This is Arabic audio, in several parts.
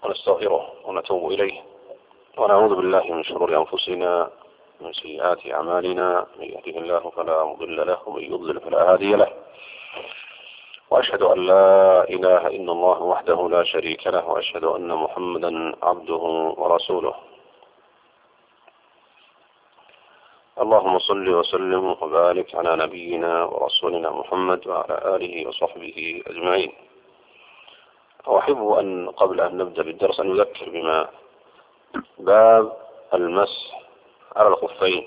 ونستغفره ونتوب إليه ونعوذ بالله من شرور أنفسنا من سيئات أعمالنا، من يهده الله فلا مضل له ومن يضلل فلا هادي له، وأشهد أن لا إله إلا الله وحده لا شريك له، وأشهد أن محمدا عبده ورسوله. اللهم صل وسلم وبارك على نبينا ورسولنا محمد وعلى آله وصحبه أجمعين. وأحب أن قبل أن نبدأ بالدرس أن نذكر بما باب المسح على الخفين.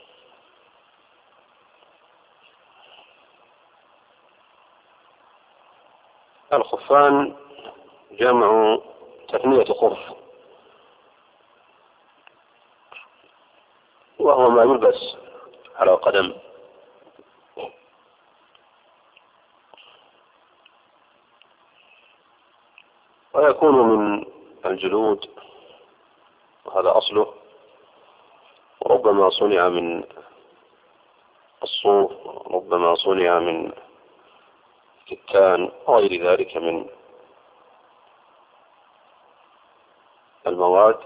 الخفان جمع تثنية خف، وهو ما يلبس على قدم، ويكون من الجلود وهذا أصله، وربما صنع من الصوف، ربما صنع من كتان وغير ذلك من المواد.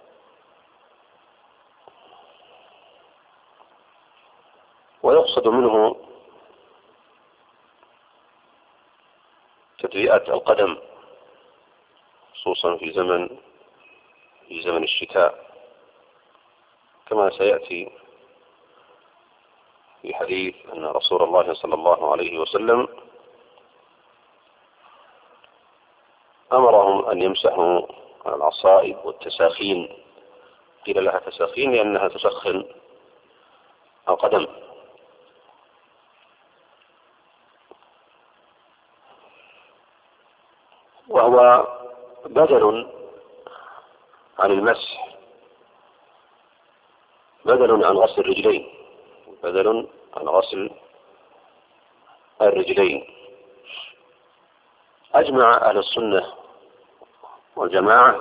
ويقصد منه تدفئة القدم، خصوصا في زمن الشتاء، كما سيأتي في حديث أن رسول الله صلى الله عليه وسلم أمرهم أن يمسحوا على العصائب والتساخين. قيل لها تساخين لأنها تسخن القدم. وهو بدل عن المسح، بدل عن غسل الرجلين، بدل عن غسل الرجلين. أجمع أهل السنة والجماعة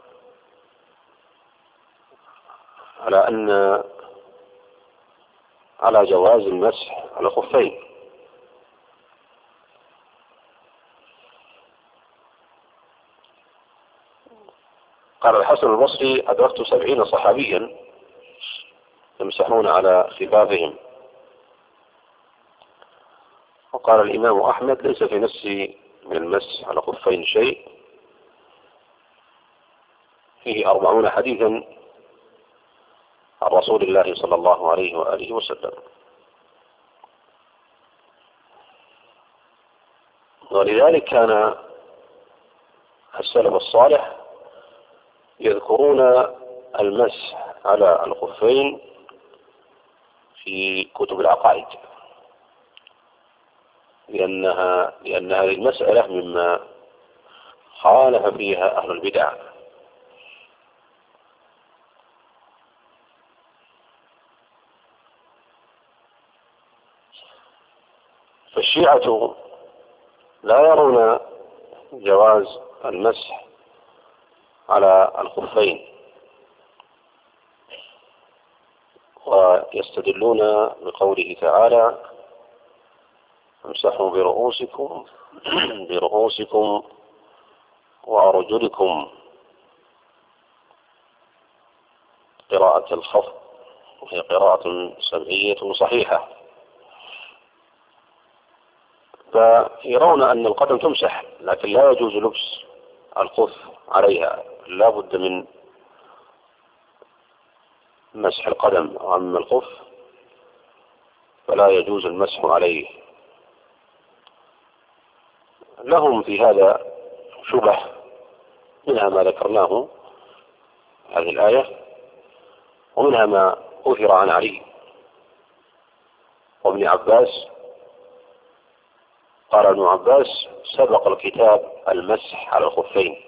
على جواز المسح على الخفين. قال الحسن البصري: أدركت 70 صحابيا يمسحون على خفافهم. وقال الإمام أحمد: ليس في نفسي من المسح على خفين شيء، فيه 40 حديثا عن رسول الله صلى الله عليه وآله وسلم. ولذلك كان السلف الصالح يذكرون المسح على الخفين في كتب العقائد، لأن هذه المسألة مما خالف فيها أهل البدع. فالشيعة لا يرون جواز المسح على الخفين، ويستدلون بقوله تعالى: امسحوا برؤوسكم وأرجلكم، قراءة الخفض، وهي قراءة سمعية صحيحة. فيرون أن القدم تمسح، لكن لا يجوز لبس الخف عليها، لا بد من مسح القدم. أما الخف فلا يجوز المسح عليه. لهم في هذا شبه، منها ما ذكرناه هذه الآية، ومنها ما أثر عن علي وابن عباس. قال ابن عباس: سبق الكتاب المسح على الخفين،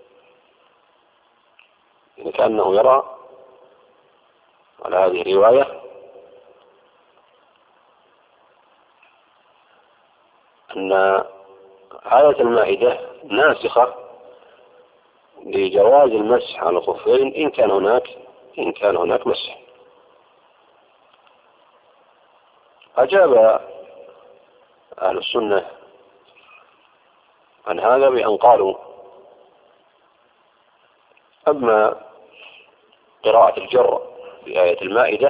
يعني كأنه يرى على هذه الرواية أن آية المائدة ناسخة لجواز المسح على الخفين إن كان هناك مسح. أجاب أهل السنة عن هذا بأن قالوا أما قراءة الجر في آية المائدة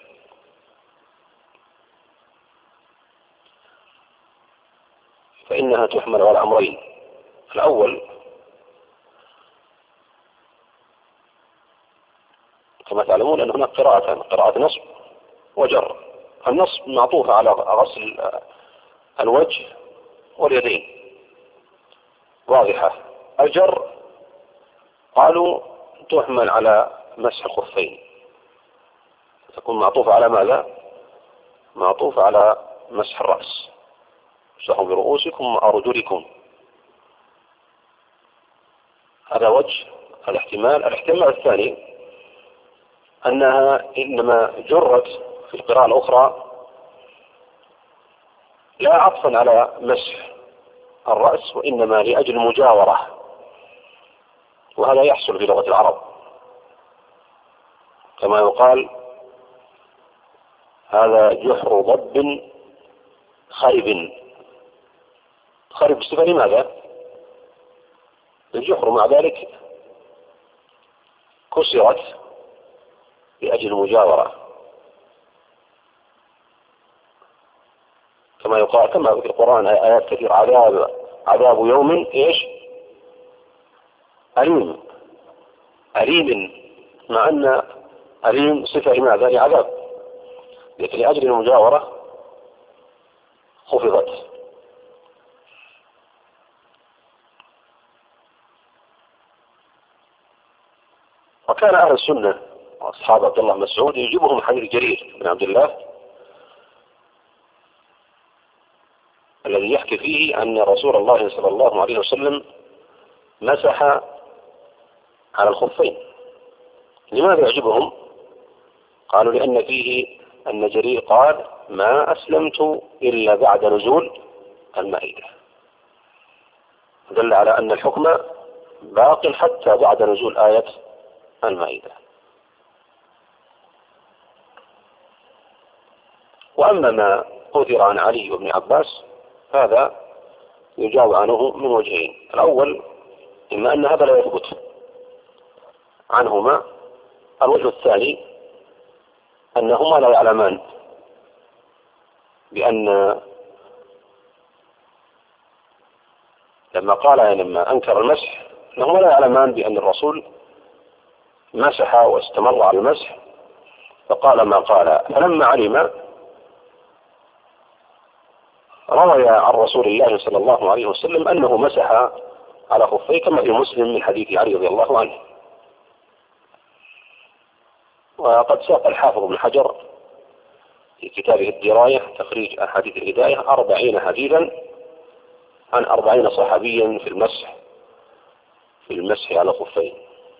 فإنها تحمل على أمرين. الأول كما تعلمون أن هناك قراءة نصب وجر. النصب معطوف على غسل الوجه واليدين واضحة. الجر قالوا تحمل على مسح الخفين، تكون معطوفة على ماذا؟ معطوفة على مسح الرأس، امسحوا برؤوسكم وأرجلكم. هذا وجه الاحتمال الثاني أنها إنما جرت في القراءة الأخرى لا عطفا على مسح الرأس وإنما لأجل المجاورة، وهذا يحصل في لغة العرب كما يقال هذا جحر ضب خرب. خرب صفة لماذا؟ الجحر مع ذلك كسرت لأجل المجاورة، كما يقال كما في القرآن آيات كثيرة عذاب يوم إيش؟ أليم، مع أن أليم صفة لماذا؟ لعذاب، لكن لأجل المجاورة خفضت. وكان أهل السنة أصحاب عبد الله مسعود يجيبهم حديث جرير بن عبد الله الذي يحكي فيه أن رسول الله صلى الله عليه وسلم مسح على الخفين. لماذا يعجبهم؟ قالوا لأن فيه أن جرير قال ما أسلمت إلا بعد نزول المائدة، دل على أن الحكم باق حتى بعد نزول آية المائدة. وأما ما أثر عن علي وابن عباس هذا يجاب عنه من وجهين. الأول إما أن هذا لا يثبت عنهما، الوجه الثاني أنهما لا يعلمان بأن لما أنكر المسح أنهما لا يعلمان بأن الرسول مسح واستمر على المسح فقال ما قال. فلما علم روي عن رسول الله صلى الله عليه وسلم أنه مسح على خفيه كما في مسلم من حديث علي رضي الله عنه. وقد ساق الحافظ بن حجر في كتابه الدراية تخريج أحاديث الهداية 40 حديثا عن 40 صحابيا في المسح على خفين،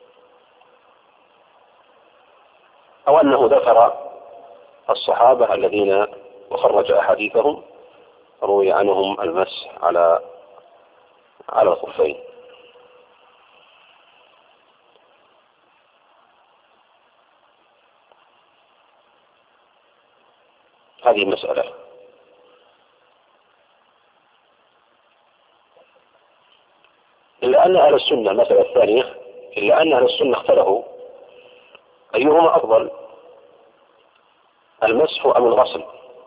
أو أنه ذكر الصحابة الذين وخرج أحاديثهم روي عنهم المسح على الخفين. هذه المسألة. إلا أن أهل السنة المسألة الثانية إلا أن أهل السنة اختلفوا أيهما أفضل المسح أم الغسل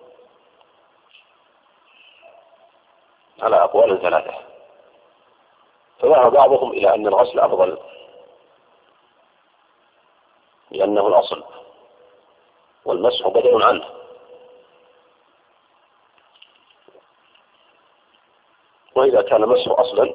على أقوال ثلاثة. فذهب بعضهم إلى أن الغسل أفضل لأنه الأصل والمسح بدل عنه، وإذا كان المسح أصلا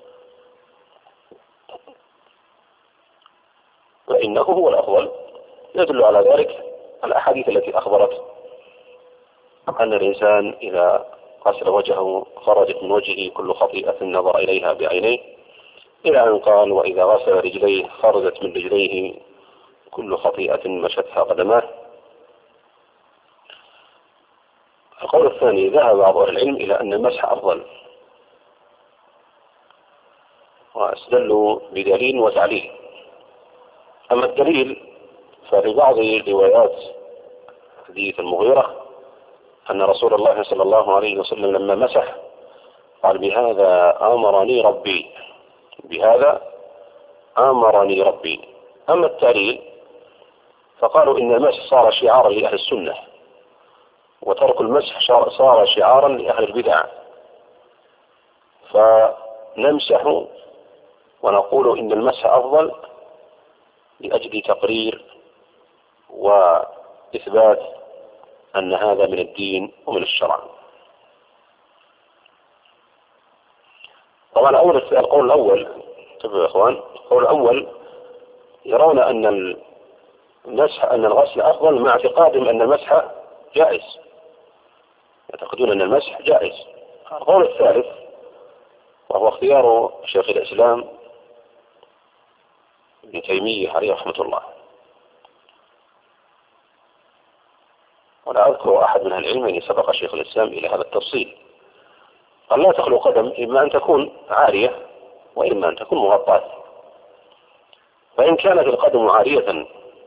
فإنه هو الأفضل. يدل على ذلك الأحاديث التي أخبرت أن الإنسان إذا غسل وجهه خرجت من وجهه كل خطيئة نظر إليها بعينيه، إلى أن قال وإذا غسل رجليه خرجت من رجليه كل خطيئة مشتها قدماه. القول الثاني ذهب بعض أهل العلم إلى أن المسح أفضل، واستدلوا بدليل وتعليل. أما الدليل ففي بعض روايات حديث المغيرة أن رسول الله صلى الله عليه وسلم لما مسح قال بهذا أمرني ربي، بهذا أمرني ربي. أما التعليل فقالوا إن المسح صار شعارا لأهل السنة، وترك المسح صار شعارا لأهل البدع، فنمسح ونقول إن المسح أفضل لأجل تقرير وإثبات أن هذا من الدين ومن الشرع. طبعا القول الأول، انتبهوا يا إخوان، القول الأول يرون أن الغسل أفضل مع اعتقادهم أن المسح جائز، يعتقدون أن المسح جائز. القول الثالث وهو اختيار شيخ الإسلام ابن تيمية عليه رحمة الله، ولا أذكر أحد من أهل العلم أن سبق شيخ الإسلام إلى هذا التفصيل، قال لا تخلو قدم إما أن تكون عارية وإما أن تكون مغطاة. فإن كانت القدم عارية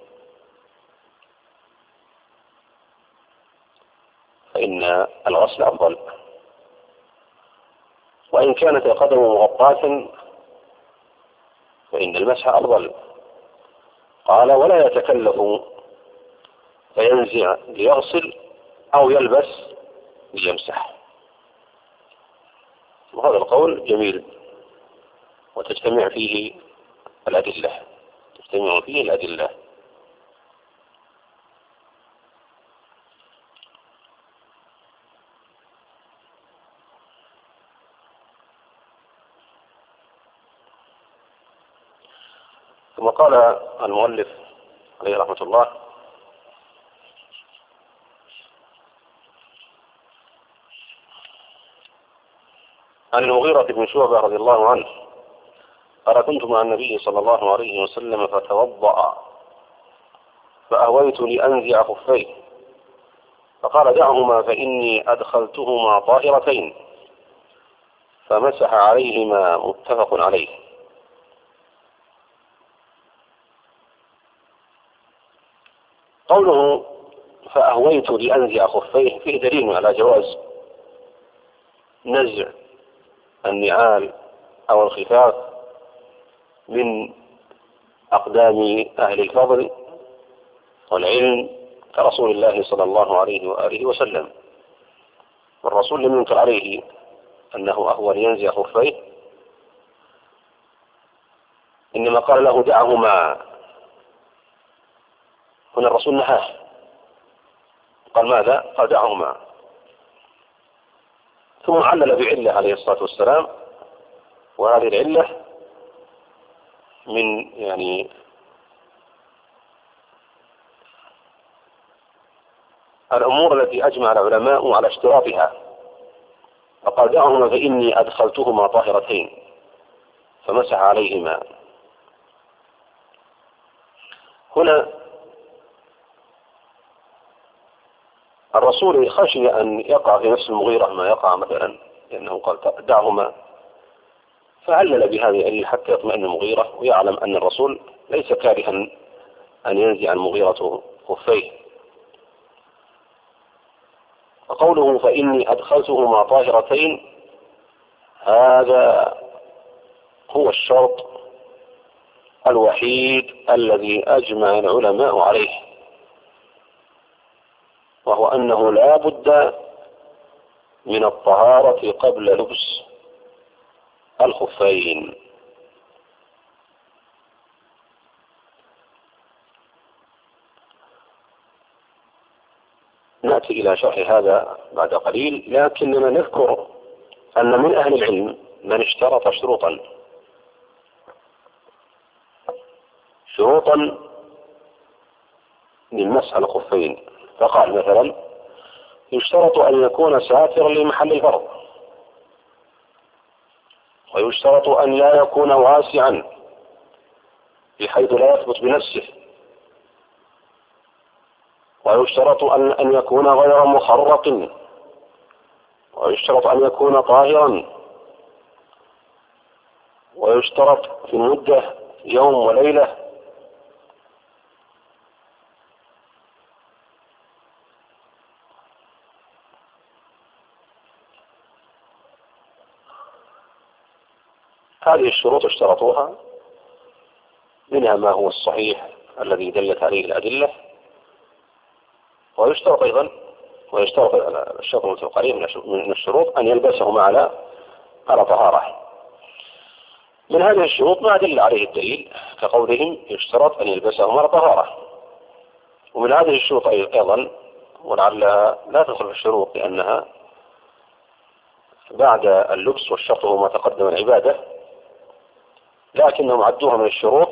فإن الغسل أفضل، وإن كانت القدم مغطاة فإن المسح أفضل. قال ولا يتكلف فينزع ليغسل أو يلبس ليمسح. وهذا القول جميل وتجتمع فيه الأدلة. ثم قال المؤلف عليه رحمة الله: عن المغيرة بن شعبة رضي الله عنه قال: كنت مع النبي صلى الله عليه وسلم فتوضأ فأهويت لأنزع خفيه فقال: دعهما فإني أدخلتهما طاهرتين، فمسح عليهما. متفق عليه. قوله فأهويت لأنزع خفيه فيه دليل على جواز نزع النعال أو الخفاف من أقدام أهل الفضل والعلم كرسول الله صلى الله عليه وآله وسلم. والرسول لم ينكر عليه أنه أهوى ينزع خفيه، إنما قال له دعهما. هنا الرسول نهاه، قال ماذا؟ قال دعهما. ثم علل بعلة عليه الصلاة والسلام، وهذه العلة من الأمور التي أجمع العلماء على اشتراطها. فقال دعهما فإني أدخلتهما طاهرتين، فمسح عليهما. هنا الرسول خشي أن يقع في نفس المغيرة ما يقع مثلا، لأنه قال دعهما، فعلل بهذه العلة حتى يطمئن المغيرة ويعلم أن الرسول ليس كارها أن ينزع المغيرة خفيه. وقوله فإني أدخلتهما طاهرتين هذا هو الشرط الوحيد الذي أجمع العلماء عليه، وهو أنه لا بد من الطهارة قبل لبس الخفين. نأتي إلى شرح هذا بعد قليل، لكننا نذكر أن من أهل العلم من اشترط شروطا للمسح الخفين، فقال مثلا: يشترط أن يكون ساترا لمحل الفرض، ويشترط أن لا يكون واسعا بحيث لا يثبت بنفسه، ويشترط أن يكون غير مخرق، ويشترط أن يكون طاهرا، ويشترط في المدة يوم وليلة. هذه الشروط اشترطوها منها ما هو الصحيح الذي دلت عليه الأدلة، ويشترط أيضا الشرط المتفق عليه من الشروط أن يلبسهما على طهارة. من هذه الشروط ما دل عليه الدليل كقولهم يشترط أن يلبسهما على طهارة. ومن هذه الشروط أيضا، ولعلها لا تدخل في الشروط لأنها بعد اللبس، والشرط هو ما تقدم العبادة، لكنهم عدوها من الشروط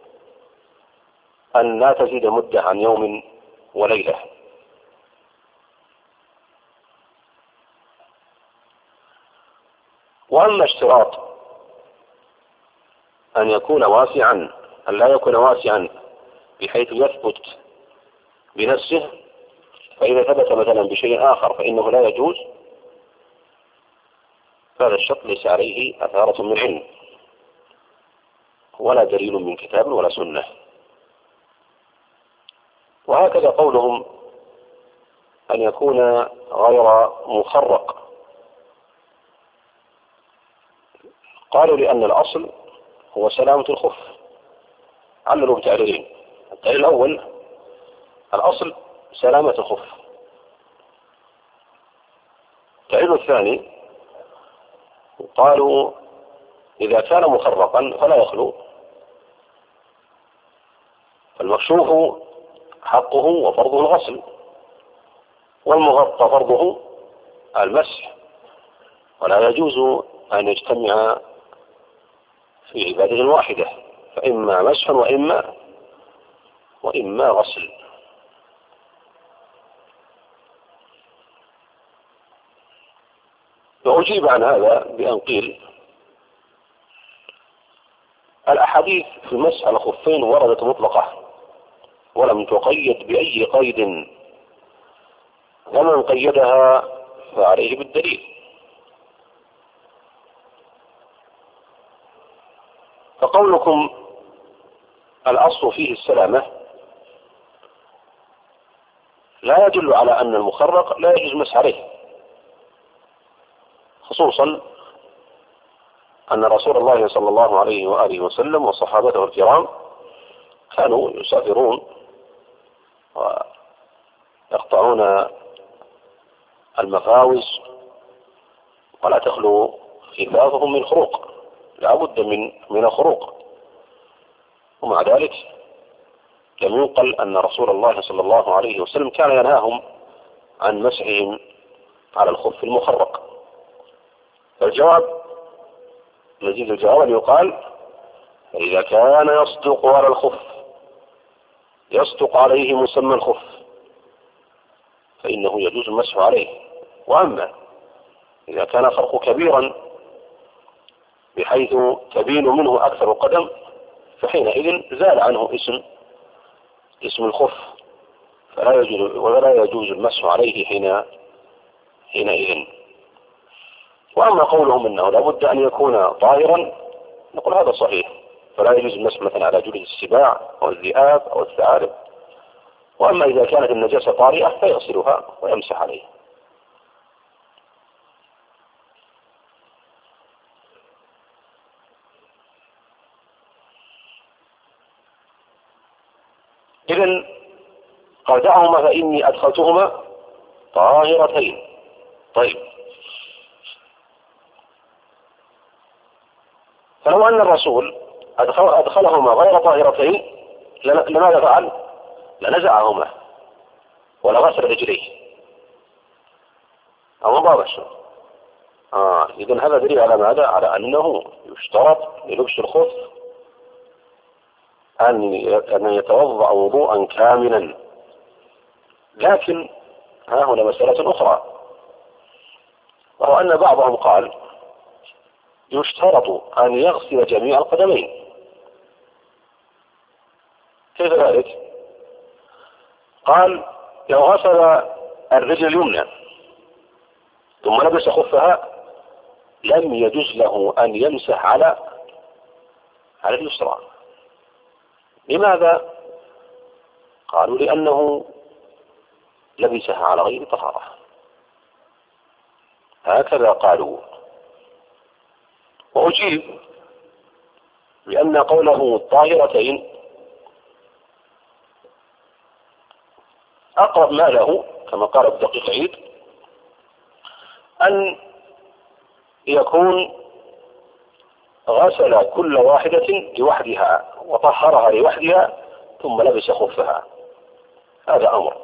أن لا تزيد مدة عن يوم وليلة. وأما اشتراط أن يكون واسعا، أن لا يكون واسعا بحيث يثبت بنفسه، فإذا ثبت مثلا بشيء آخر فإنه لا يجوز، هذا الشرط ليس عليه أثارة من علم ولا دليل من كتاب ولا سنة. وهكذا قولهم أن يكون غير مخرق، قالوا لأن الأصل هو سلامة الخف، عللوا بتعليلين. الدليل الأول الأصل سلامة الخف. الدليل الثاني قالوا إذا كان مخرقا فلا يخلو، فالمكشوف حقه وفرضه الغسل، والمغطى فرضه المسح، ولا يجوز أن يجتمع في عبادة واحدة، فإما مسح وإما غسل. وأجيب عن هذا بأن قيل الأحاديث في المسح على الخفين وردت مطلقة ولم تقيد بأي قيد، ومن قيدها فعليه بالدليل. فقولكم الأصل فيه السلامة لا يدل على أن المخرق لا يجوز مسح عليه، خصوصا أن رسول الله صلى الله عليه وآله وسلم وصحابته الكرام كانوا يسافرون ويقطعون المفاوز ولا تخلو خفافهم من خروق، لا بد من خروق، ومع ذلك لم ينقل أن رسول الله صلى الله عليه وسلم كان ينهاهم عن مسحهم على الخف المخرق. فالجواب لذيذ الجواب أن يقال إذا كان يصدق على الخف، يصدق عليه مسمى الخف، فإنه يجوز المسح عليه. وأما إذا كان فرق كبيرا بحيث تبين منه أكثر القدم، فحينئذ زال عنه اسم الخف، ولا يجوز المسح عليه حينئذ. وأما قولهم أنه لابد أن يكون طاهرا، نقول هذا صحيح، فلا يجوز المسح مثلا على جلد السباع أو الذئاب أو الثعالب. وأما إذا كانت النجاسة طارئة فيغسلها ويمسح عليه. إذن قال دعهما فإني أدخلتهما طاهرتين. طيب، فلو أن الرسول أدخلهما غير طاهرتين لماذا فعل؟ لنزعهما ولغسل رجليه أو مبارش. إذن هذا دليل على ماذا؟ على أنه يشترط للبس الخف أن يتوضأ وضوءا كاملا. لكن ها هنا مسألة أخرى، وهو أن بعضهم قال يشترط أن يغسل جميع القدمين. كيف ذلك؟ قال لو غسل الرجل اليمنى ثم لبس خفها لم يجوز له أن يمسح على اليسرى. لماذا؟ قالوا لأنه لبسها على غير طهارة، هكذا قالوا. وأجيب بأن قوله طاهرتين أقرب ما له كما قال الدقيق عيد أن يكون غسل كل واحدة لوحدها وطهرها لوحدها ثم لبس خفها. هذا أمر.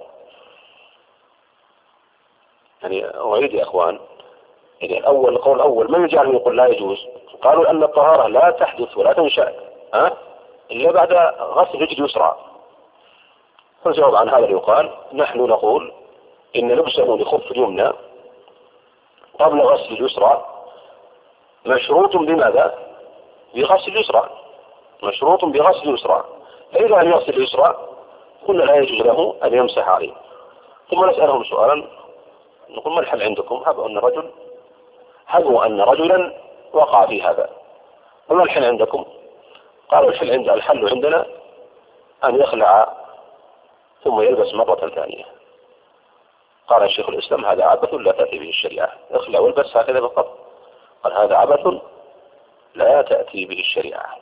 يعني أعيد يا أخوان، يعني القول الأول من يجعله يقول لا يجوز؟ قالوا أن الطهارة لا تحدث ولا تنشأ إلا بعد غسل رجل يسرى. فالجواب عن هذا يقال نحن نقول إن لبسه لخف اليمنى قبل غسل اليسرى مشروط بماذا؟ بغسل اليسرى، مشروط بغسل اليسرى، فإذا لم يغسل اليسرى قلنا لا يجوز له أن يمسح عليه. ثم نسألهم سؤالا نقول ما الحل عندكم؟ هبوا أن رجلا وقع في هذا، وما الحل عندكم؟ قالوا الحل عندنا أن يخلع ثم يلبس مرة ثانية. قال الشيخ الإسلام هذا عبث لا تأتي به الشريعة، اخلع والبس هكذا فقط. قال هذا عبث لا تأتي به الشريعة.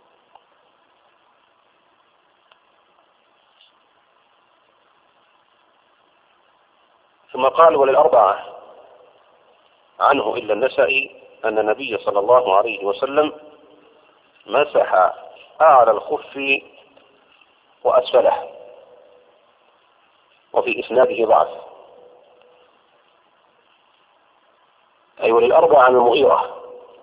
ثم قال وللأربعة عنه إلا النسائي أن النبي صلى الله عليه وسلم مسح أعلى الخف وأسفله، وفي إسناده ضعف. أي وللأربعة عن المغيرة،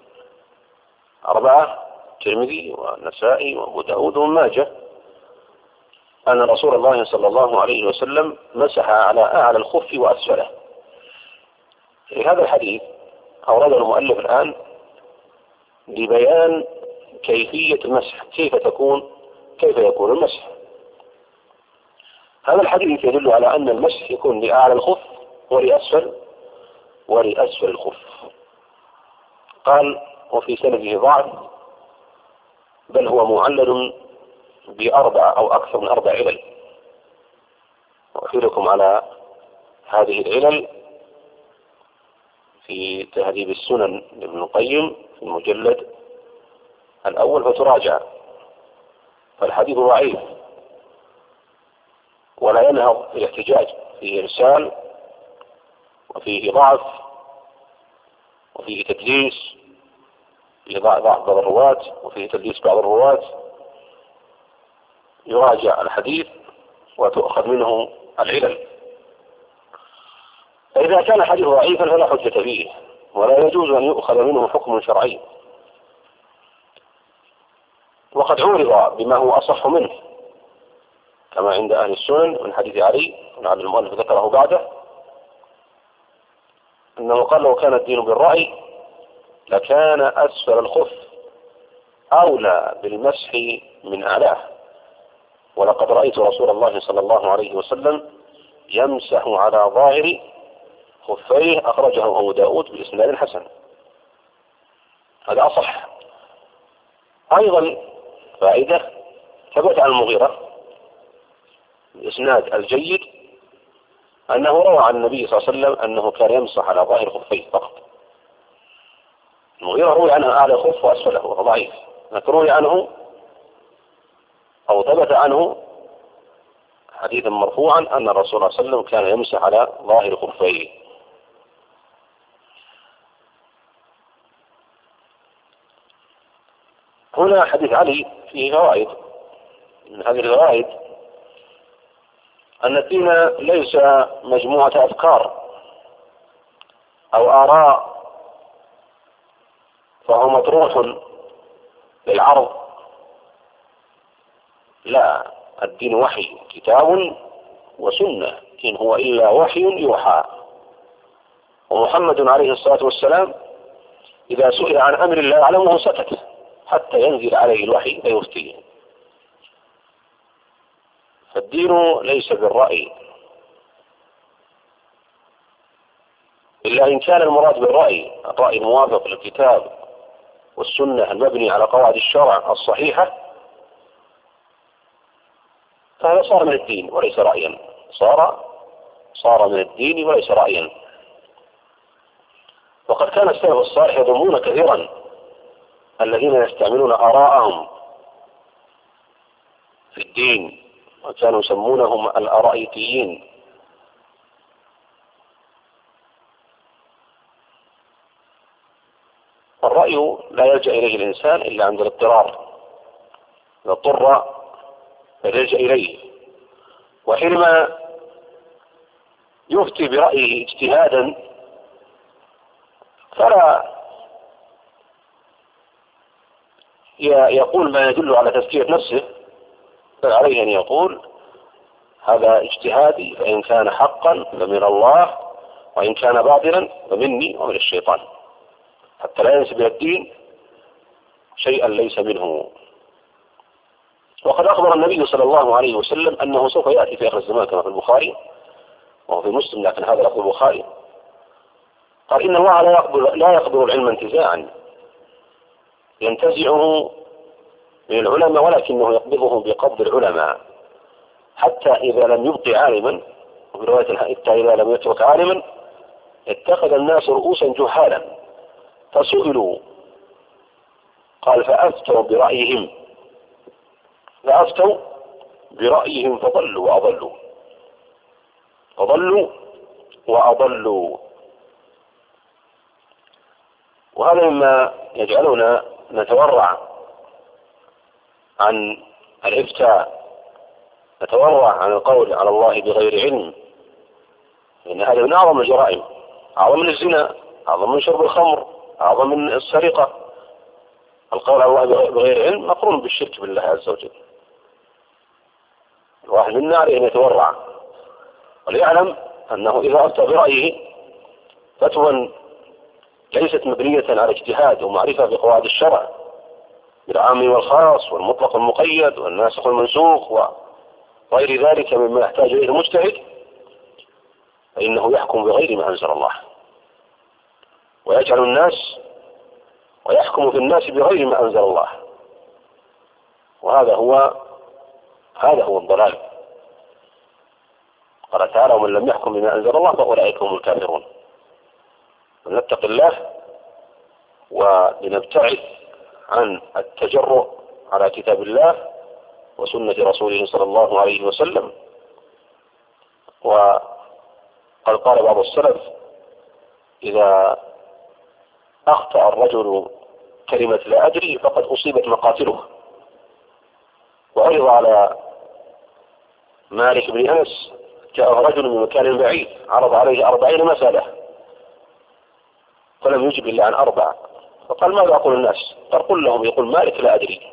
أربعة الترمذي والنسائي وأبو داود وابن ماجه، أن رسول الله صلى الله عليه وسلم مسح على أعلى الخف وأسفله. في هذا الحديث أورده المؤلف الآن لبيان كيفية المسح، كيف يكون المسح. هذا الحديث يدل على أن المسح يكون لأعلى الخف ولأسفل الخف. قال وفي سنده ضعف، بل هو معلل بأربع أو أكثر من 4 علل. وأحيلكم على هذه العلل في تهذيب السنن لابن القيم في المجلد الأول فتراجع. فالحديث ضعيف ولا ينهض في الاحتجاج، فيه إرسال وفيه ضعف وفيه تدليس، فيه ضعف بعض الرواة وفيه تدليس بعض الرواة. يراجع الحديث وتؤخذ منه العلل. فإذا كان الحديث ضعيفا فلا حجة فيه ولا يجوز أن يؤخذ منه حكم شرعي. وقد عورض بما هو أصح منه كما عند أهل السنن من حديث علي ولعل المؤلف ذكره بعده، أنه قال لو كان الدين بالرأي لكان أسفل الخف أولى بالمسح من أعلاه، ولقد رأيت رسول الله صلى الله عليه وسلم يمسح على ظاهر خفيه، أخرجه أبو داود بإسناد حسن. هذا أصح. أيضا فائدة ثبت عن المغيرة بإسناد الجيد أنه روى عن النبي صلى الله عليه وسلم أنه كان يمسح على ظاهر خفيه فقط. المغيرة روي عنه أعلى خف وأسفله وهو ضعيف، لكن روي عنه أو ثبت عنه حديثا مرفوعا أن الرسول صلى الله عليه وسلم كان يمسح على ظاهر خفيه. هنا حديث علي فيه فوائد. من هذه الفوائد أن الدين ليس مجموعة أفكار أو آراء فهو مطروح للعرض، لا، الدين وحي، كتاب وسنة، إن هو إلا وحي يوحى. ومحمد عليه الصلاة والسلام إذا سئل عن أمر لا يعلمه سكت حتى ينزل عليه الوحي فيفتيه. فالدين ليس بالرأي، إلا إن كان المراد بالرأي الرأي الموافق للكتاب والسنة المبني على قواعد الشرع الصحيحة، فهذا صار من الدين وليس رأيا، صار من الدين وليس رأيا. وقد كان السلف الصالح يضمون كثيرا الذين يستعملون آراءهم في الدين، وكانوا يسمونهم الأرائيتيين، الرأي لا يلجأ إليه الإنسان إلا عند الاضطرار، إذا اضطر فيلجأ إليه. وحينما يفتي برأيه اجتهادا فلا يقول ما يدل على تزكية نفسه، بل عليه أن يقول هذا اجتهادي، فإن كان حقا فمن الله، وإن كان باطلا فمني ومن الشيطان، حتى لا ينسب إلى الدين شيئا ليس منه. وقد أخبر النبي صلى الله عليه وسلم أنه سوف يأتي في آخر الزمان كما في البخاري وهو في مسلم، لكن هذا لفظ البخاري، قال إن الله لا يقبل العلم انتزاعا ينتزعه من العلماء، ولكنه يقبضه بقبض العلماء، حتى إذا لم يبق عالما، وفي رواية حتى إذا لم يترك عالما اتخذ الناس رؤوسا جهالا فسئلوا، قال فأفتوا برأيهم فضلوا وأضلوا. وهذا مما يجعلنا نتورع عن الإفتاء، نتورع عن القول على الله بغير علم، لأن هذا من أعظم الجرائم، أعظم من الزنا، أعظم من شرب الخمر، أعظم من السرقة. القول على الله بغير علم مقرون بالشرك بالله عز وجل. الواحد منا عليه أن يتورع وليعلم أنه إذا أفتى برأيه فتوى ليست مبنية على اجتهاد ومعرفة بقواعد الشرع بالعام والخاص والمطلق والمقيد والناسخ والمنسوخ وغير ذلك مما يحتاج إليه المجتهد، فإنه يحكم بغير ما أنزل الله، ويجعل الناس ويحكم في الناس بغير ما أنزل الله، وهذا هو الضلال. قال تعالى ومن لم يحكم بما أنزل الله فأولئك هم الكافرون. فلنتق الله ولنبتعد عن التجرؤ على كتاب الله وسنة رسوله صلى الله عليه وسلم. وقد قال بعض السلف إذا أخطأ الرجل كلمة لا أدري فقد أصيبت مقاتله. وعرض على مالك بن أنس جاء رجل من مكان بعيد عرض عليه 40 مسألة فلم يجب إلا عن 4، فقال ماذا أقول الناس؟ قال قل لهم يقول مالك لا أدري.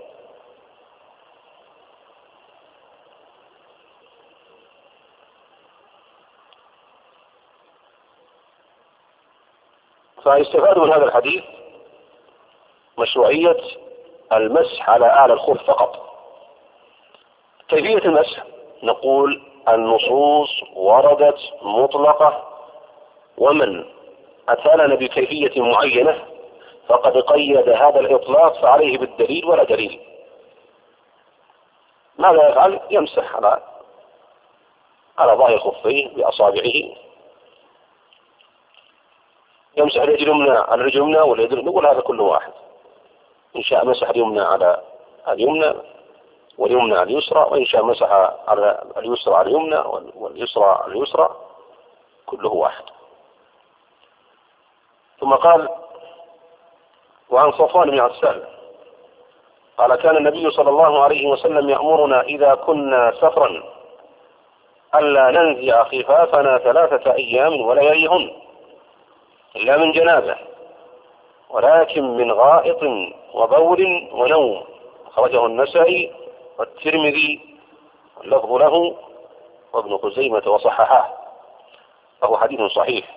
فيستفاد من هذا الحديث مشروعية المسح على أعلى الخف فقط. كيفية المسح نقول النصوص وردت مطلقة، ومن أتانا بكيفية معينة فقد قيد هذا الإطلاق فعليه بالدليل ولا دليل. ماذا يفعل؟ يمسح على ظاهر خفيه بأصابعه، يمسح اليد اليمنى على الرجل اليمنى واليد اليمنى، نقول هذا كله واحد. إن شاء مسح اليمنى على اليمنى واليمنى على اليسرى، وإن شاء مسح على اليسرى على اليمنى واليسرى على اليسرى، كله واحد. ثم قال وعن صفوان بن عسال قال كان النبي صلى الله عليه وسلم يأمرنا إذا كنا سفرا ألا ننزع خفافنا 3 أيام ولياليهن إلا من جنابه، ولكن من غائط وبول ونوم. خرجه النسائي والترمذي واللفظ له وابن خزيمة وصححه، فهو حديث صحيح.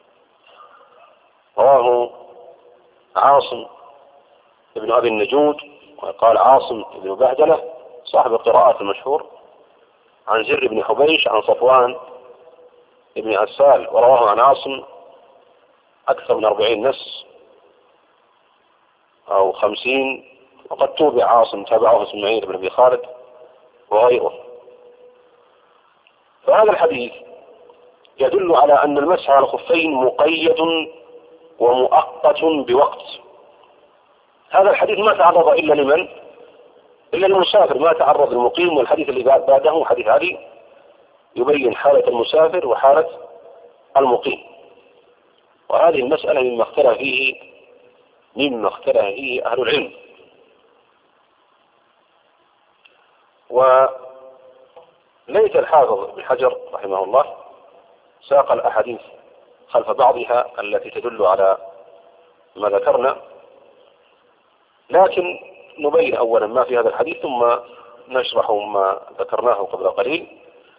رواه عاصم ابن أبي النجود، وقال عاصم ابن بهدلة صاحب القراءات المشهور، عن زر بن حبيش عن صفوان ابن عسال، ورواه عن عاصم أكثر من 40 نص أو 50، وقد توبع عاصم تابعه اسماعيل بن أبي خالد وغيره. فهذا الحديث يدل على أن المسح على الخفين مقيد ومؤقت بوقت. هذا الحديث ما تعرض إلا لمن؟ إلا المسافر، ما تعرض المقيم. والحديث اللي بعده حديث علي يبين حالة المسافر وحالة المقيم. وهذه المسألة مما اختلف فيه مما اختلف فيه أهل العلم. وليس الحافظ بن حجر رحمه الله ساق الأحاديث خلف بعضها التي تدل على ما ذكرنا، لكن نبين أولا ما في هذا الحديث ثم نشرح ما ذكرناه قبل قليل.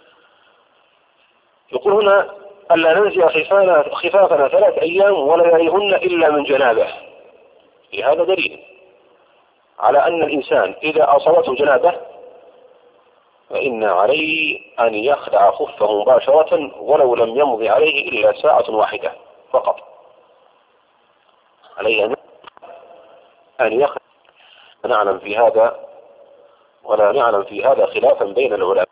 يقول هنا: ألا ننزع خفافنا 3 أيام ولا يريهن إلا من جنابه. هذا دليل على أن الإنسان إذا أصابته جنابه فإن عليه أن يخلع خفه مباشرة ولو لم يمض عليه إلا ساعة واحدة فقط. عليه أن يخلع. نعلم في هذا ولا نعلم في هذا خلافا بين العلماء.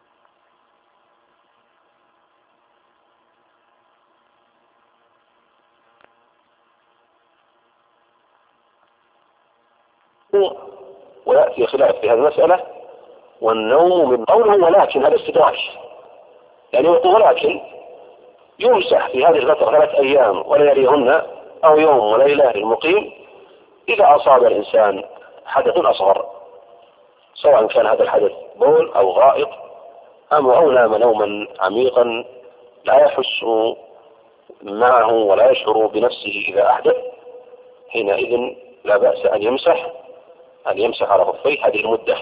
ويأتي خلاف في هذه المسألة. والنوم من قوله ولكن هذا استدراج، يعني يقول ولكن يمسح في هذه الفترة 3 أيام ولياليهن أو يوم وليلة للمقيم إذا أصاب الإنسان حدث أصغر، سواء كان هذا الحدث بول أو غائط أو نام نوما عميقا لا يحس معه ولا يشعر بنفسه إذا أحدث، حينئذ لا بأس أن يمسح على خفيه هذه المدة.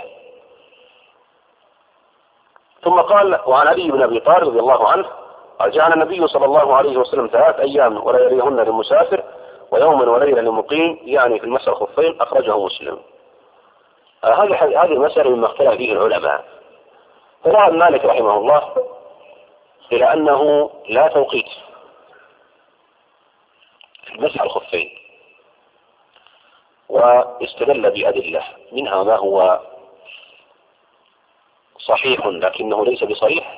ثم قال: وعن علي بن أبي طالب رضي الله عنه قال: جعل النبي صلى الله عليه وسلم 3 أيام ولياليهن للمسافر ويوما وليلة للمقيم، يعني في المسح الخفين. أخرجه مسلم. هذه المسألة مما اختلف فيه العلماء. فذهب مالك رحمه الله إلى أنه لا توقيت في المسح الخفين، واستدل بأدلة منها ما هو صحيح لكنه ليس بصريح،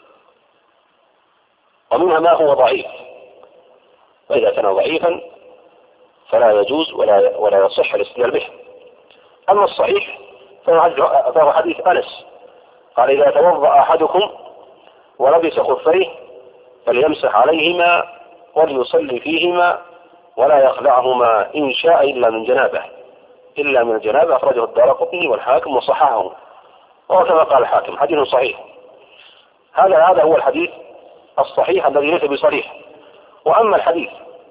ومنها ما هو ضعيف، وإذا كان ضعيفا فلا يجوز ولا يصح الاستدلال به. أما الصحيح فهو حديث أنس قال: إذا توضأ أحدكم ولبس خفيه فليمسح عليهما وليصلي فيهما ولا يخلعهما إن شاء إلا من جنابه. أخرجه الدارقطني والحاكم وصححه، وكما قال الحاكم حديث صحيح. هذا هو الحديث الصحيح الذي ليس بصريح. وأما الحديث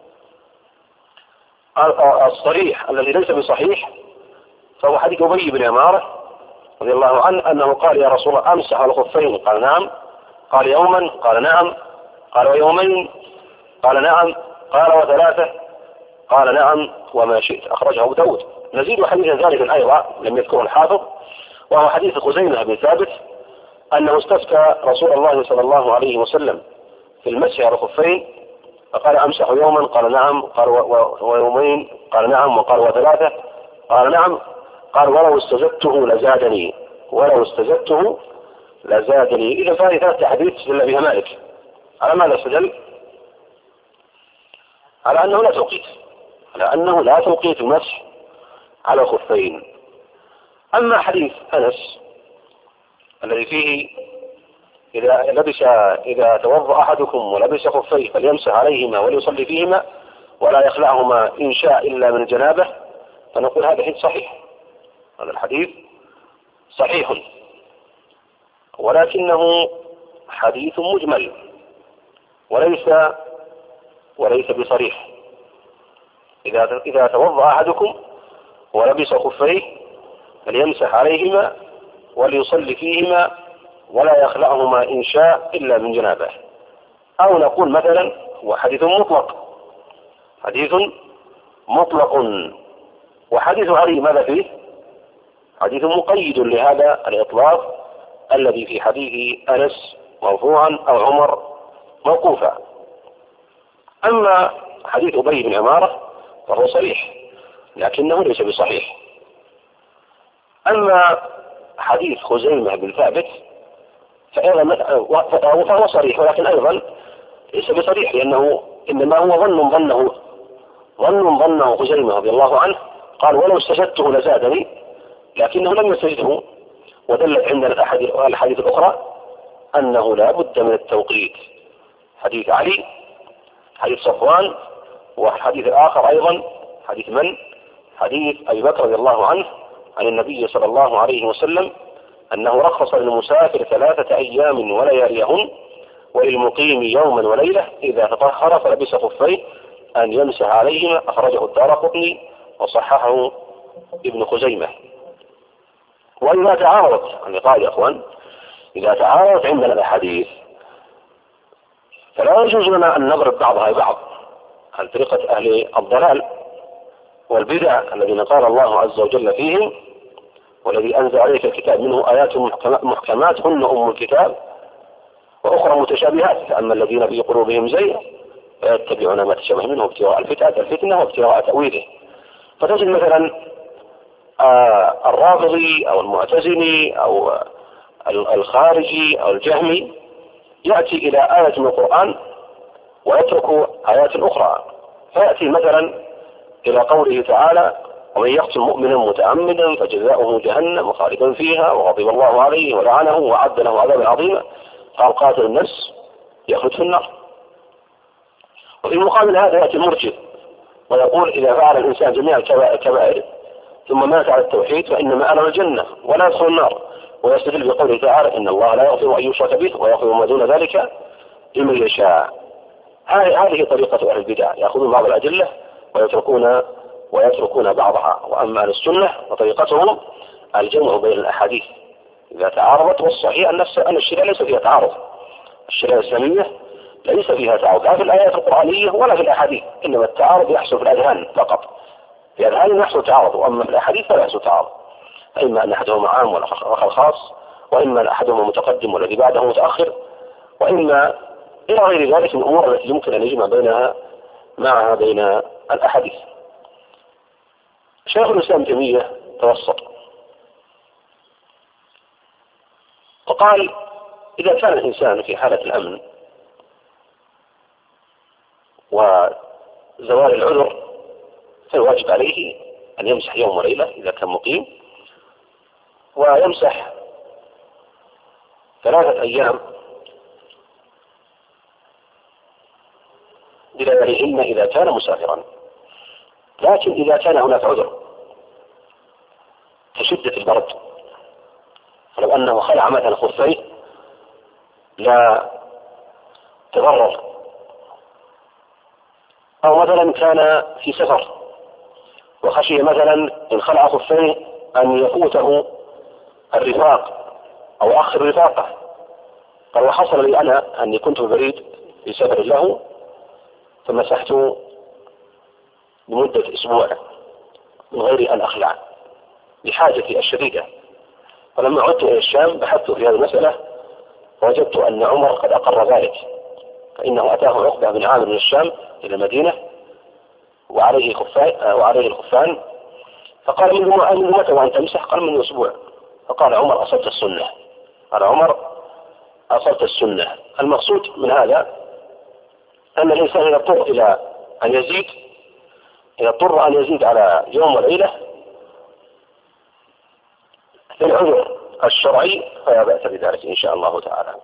الصريح الذي ليس بصحيح فهو حديث أبي بن عمارة رضي الله عنه أنه قال: يا رسول الله أمسح على الخفين؟ قال: نعم. قال: يوما؟ قال: نعم. قال: ويومين؟ قال: نعم. قال: و3؟ قال: نعم. وما شئت. أخرجه أبو داود. نزيد حديث ذلك أيضا لم يذكره الحافظ، وهو حديث خزيمة بن ثابت أنه استفتى رسول الله صلى الله عليه وسلم في المسح على الخفين فقال: أمسح يوما؟ قال: نعم. قال: ويومين؟ قال: نعم. وقال: و3؟ قال: نعم. قال: ولو استزدته لزادني. إذا فهذه 3 أحاديث استدل بها مالك. على ماذا استدل؟ على أنه لا توقيت المسح على الخفين. أما حديث أنس الذي فيه إذا توضأ أحدكم ولبس خفيه فليمسح عليهما وليصلي فيهما ولا يخلعهما إن شاء إلا من جنابه، فنقول هذا حديث صحيح. هذا الحديث صحيح، ولكنه حديث مجمل وليس بصريح. إذا توضأ أحدكم ولبس خفيه فليمسح عليهما وليصلي فيهما ولا يخلعهما إن شاء إلا من جنابه. أو نقول مثلا هو حديث مطلق. وحديث علي ماذا فيه؟ حديث مقيد لهذا الإطلاق الذي في حديث أنس مرفوعا أو عمر موقوفا. أما حديث أبي بن عمارة فهو صريح لكنه ليس بصحيح. أما حديث خزيمة بن ثابت فهو صريح ولكن أيضا ليس بصريح، لأنه إنما هو ظن خزيمة رضي الله عنه قال: ولو استجدته لزادني، لكنه لم يستجده. ودلت عندنا الأحاديث الأخرى أنه لا بد من التوقيت، حديث علي، حديث صفوان، وحديث آخر أيضا حديث من؟ حديث أبي بكر رضي الله عنه عن النبي صلى الله عليه وسلم أنه رخص للمسافر 3 أيام ولياليهن وللمقيم يوما وليلة إذا تطهر فلبس خفيه أن يمسح عليهما. أخرجه الدارقطني وصححه ابن خزيمة. وإذا تعارضت قال يا أخوان، إذا تعارضت عندنا الأحاديث فلا يجوز لنا أن نضرب بعضها بعض. هل طريقة أهل الضلال والبدع الذين قال الله عز وجل فيهم والذي أنزل عليك الكتاب منه آيات محكمات هن أم الكتاب وأخرى متشابهات، فأما الذين في قلوبهم زيغ فيتبعون ما تشابه منه ابتغاء الفتنة وابتغاء تأويله. فتجد مثلا الرافضي أو المعتزلي أو الخارجي أو الجهمي يأتي إلى آية من القرآن ويترك آيات أخرى، فيأتي مثلا إلى قوله تعالى ومن يقتل مؤمنا متعمدا فجزاؤه جهنم خالدا فيها وغضب الله عليه ولعنه وأعد له عذابا عظيما قال قاتل النفس يخلد في النار. وفي مقابل هذا يأتي المرجئ ويقول إذا فعل الإنسان جميع الكبائر ثم مات على التوحيد فإنما أنا الجنة ولا يدخل النار، ويستدل بقوله تعالى إن الله لا يغفر أن يشرك به ويغفر ما دون ذلك لمن يشاء. هذه طريقة أهل البدع، يأخذون بعض الأدلة ويتركون بعضها. وأما أهل السنة وطريقتهم الجمع بين الأحاديث إذا تعارضت، والصحيح أن الشريعة ليس فيها تعارض. الشريعة الإسلامية ليس فيها تعارض لا في الآيات القرآنية ولا في الأحاديث، إنما التعارض يحصل في الأذهان فقط. في الأذهان يحصل تعارض، وأما في الأحاديث فلا يحصل تعارض، إما أن أحدهما عام والآخر خاص، وإما أن أحدهما متقدم والذي بعده متأخر، وإما إلى غير ذلك من الأمور التي يمكن أن يجمع بين الأحاديث. شيخ الإسلام تيمية توسط وقال إذا كان الإنسان في حالة الأمن وزوال العذر فالواجب عليه أن يمسح يوم وليلة إذا كان مقيم، ويمسح 3 أيام بلياليهن إذا كان مسافرا. لكن إذا كان هناك عذر كشدة البرد، فلو أنه خلع مثلا خفيه لا تضرر، أو مثلا كان في سفر وخشي مثلا إن خلع خفيه أن يفوته الرفاق أو أخر رفاقه، قال وحصل لي أنا أني كنت بريد في سفر له فمسحت لمدة أسبوع من غير أن أخلع بحاجتي الشديدة. فلما عدت إلى الشام بحثت في هذه المسألة ووجدت أن عمر قد أقر ذلك، فإنه أتاه عقبة بن عامر من الشام إلى المدينة وعليه الخفان، فقال منذ متى وأنت تمسح؟ قال من أسبوع. فقال عمر أصبت السنة. قال عمر أصبت السنة. المقصود من هذا أن الإنسان إذا اضطر إلى أن يزيد على يوم وليلة في العذر الشرعي فلا بأس بذلك إن شاء الله تعالى.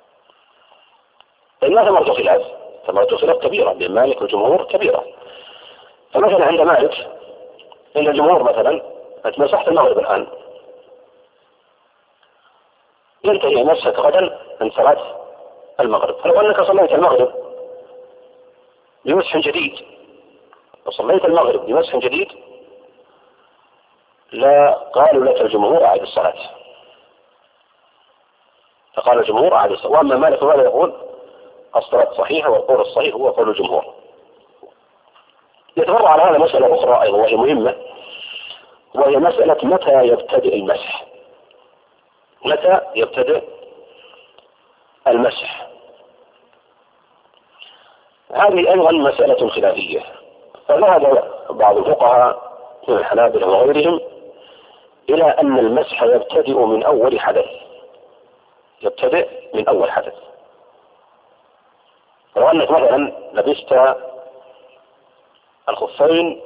لأنها ثمرة خلاف كبيرة بين مالك والجمهور كبيرة. فمثلا عند مالك عند الجمهور مثلا أنت مسحت المغرب الآن، ينتهي مسحك غدا من صلاة المغرب، فلو أنك صليت المغرب بمسح جديد وصليت المغرب بمسح جديد لا قالوا لك الجمهور أعد الصلاة، فقال الجمهور أعد الصلاة. وأما مالك فماذا يقول؟ الصلاة صحيحة والقول الصحيح هو قول الجمهور. يتفرع على هذا مسألة أخرى أيضا وهي مهمة، وهي مسألة متى يبتدئ المسح. متى يبتدئ المسح؟ هذه أيضا مسألة خلافية، فذهب بعض الفقهاء من الحنابلة وغيرهم إلى أن المسح يبتدئ من أول حدث. لو أنك مثلا لبست الخفين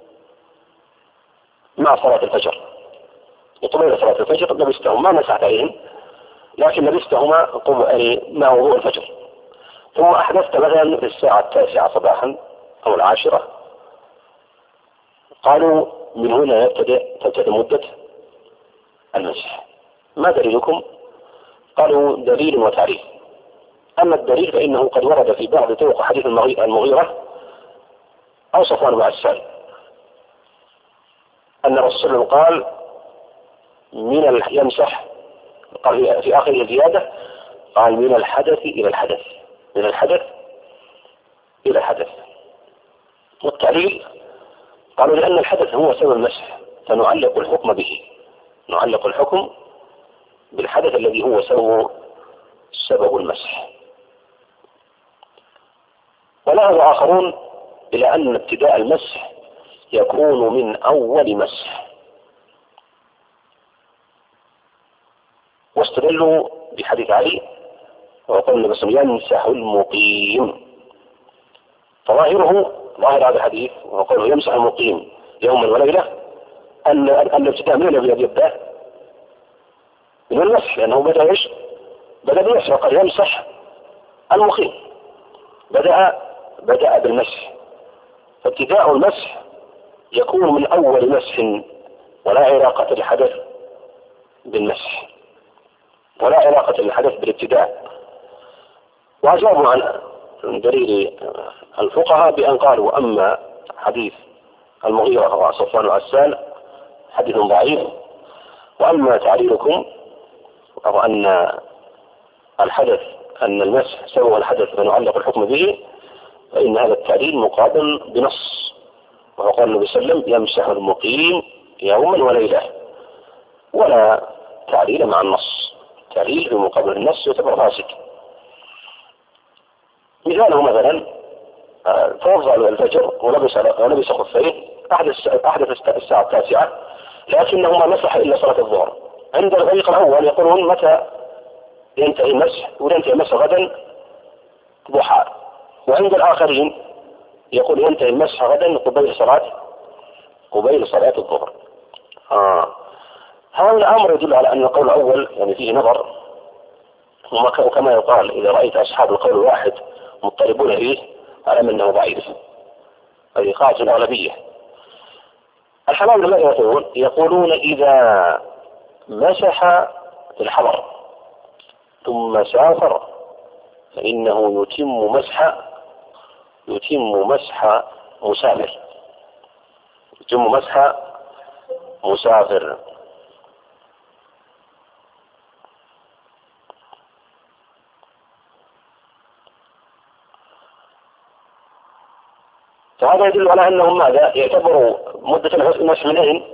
مع صلاة الفجر وطبيعة صلاة الفجر لبستهم ما مسحت عليهم، لكن لبستهما مع وضوء الفجر، ثم أحدثت مثلا في الساعة 9 صباحا أو 10، قالوا من هنا تبتدئ مدة المسح. ما دليلكم؟ قالوا دليل وتعريف. أما الدليل فإنه قد ورد في بعض طرق حديث المغيرة أو صفوان بن عسال أن الرسول قال من يمسح، قال في آخر زيادة، قال من الحدث إلى الحدث، من الحدث إلى الحدث. والتعليل قالوا لأن الحدث هو سبب المسح فنعلق الحكم به، نعلق الحكم بالحدث الذي هو سبب المسح. وذهب آخرون إلى أن ابتداء المسح يكون من أول مسح، واستدلوا بحديث علي وقال النبي صلى الله عليه وسلم يمسح المقيم، فظاهره ظاهر هذا الحديث وقوله يمسح المقيم يوما وليلة أن الابتداء من الذي يبدأ من المسح، لأنه بدأ إيش؟ بدأ بالمسح، وقال يمسح المقيم، بدأ بالمسح. فابتداء المسح يكون من أول مسح، ولا علاقة الحدث بالمسح، ولا علاقة الحدث بالابتداء. وأجابوا عن دليل الفقهاء بأن قالوا أما حديث المغيرة وصفوان العسال حديث ضعيف، وأما تعليلكم أو أن الحدث أن المسح سوى الحدث فنعلق الحكم به، فإن هذا التعليل مقابل بنص، وهو قال النبي صلى الله عليه وسلم يمسح المقيم يوما وليلة، ولا تعليل مع النص، تعليل بمقابل النص يعتبر فاسد. مثاله مثلا توضأ الفجر ولبس خفين، أحدث الساعة 9، لكنه ما مسح إلا صلاة الظهر. عند الفريق الأول يقولون متى ينتهي المسح؟ وينتهي المسح غدا ضحى. وعند الآخرين يقول ينتهي المسح غدا قبيل صلاة الظهر. هذا الأمر يدل على أن القول الأول يعني فيه نظر، وكما يقال إذا رأيت أصحاب القول الواحد مضطربون فيه على أنه ضعيف، أي قاعدة الأغلبية. الحنابلة ماذا يقولون إذا مسح في الحضر ثم سافر فإنه يتم مسح مسافر. فهذا يدل على أنهم ماذا يعتبروا مدة المسح من أين؟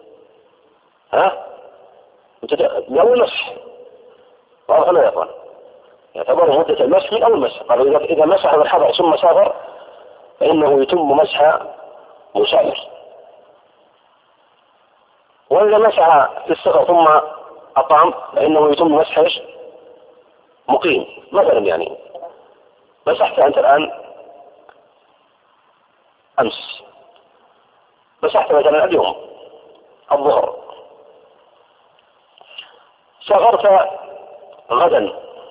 من أول مسح. واضح ولا يا أخوان؟ يعتبروا مدة المسح من أول مسح. قالوا إذا مسح الحضر ثم سافر فإنه يتم مسح مسافر. وإذا مسح في الصغر ثم أقام فإنه يتم مسح مقيم. مثلا يعني مسحت أنت الآن أمس، مسحت مثلا اليوم الظهر، سافرت غدا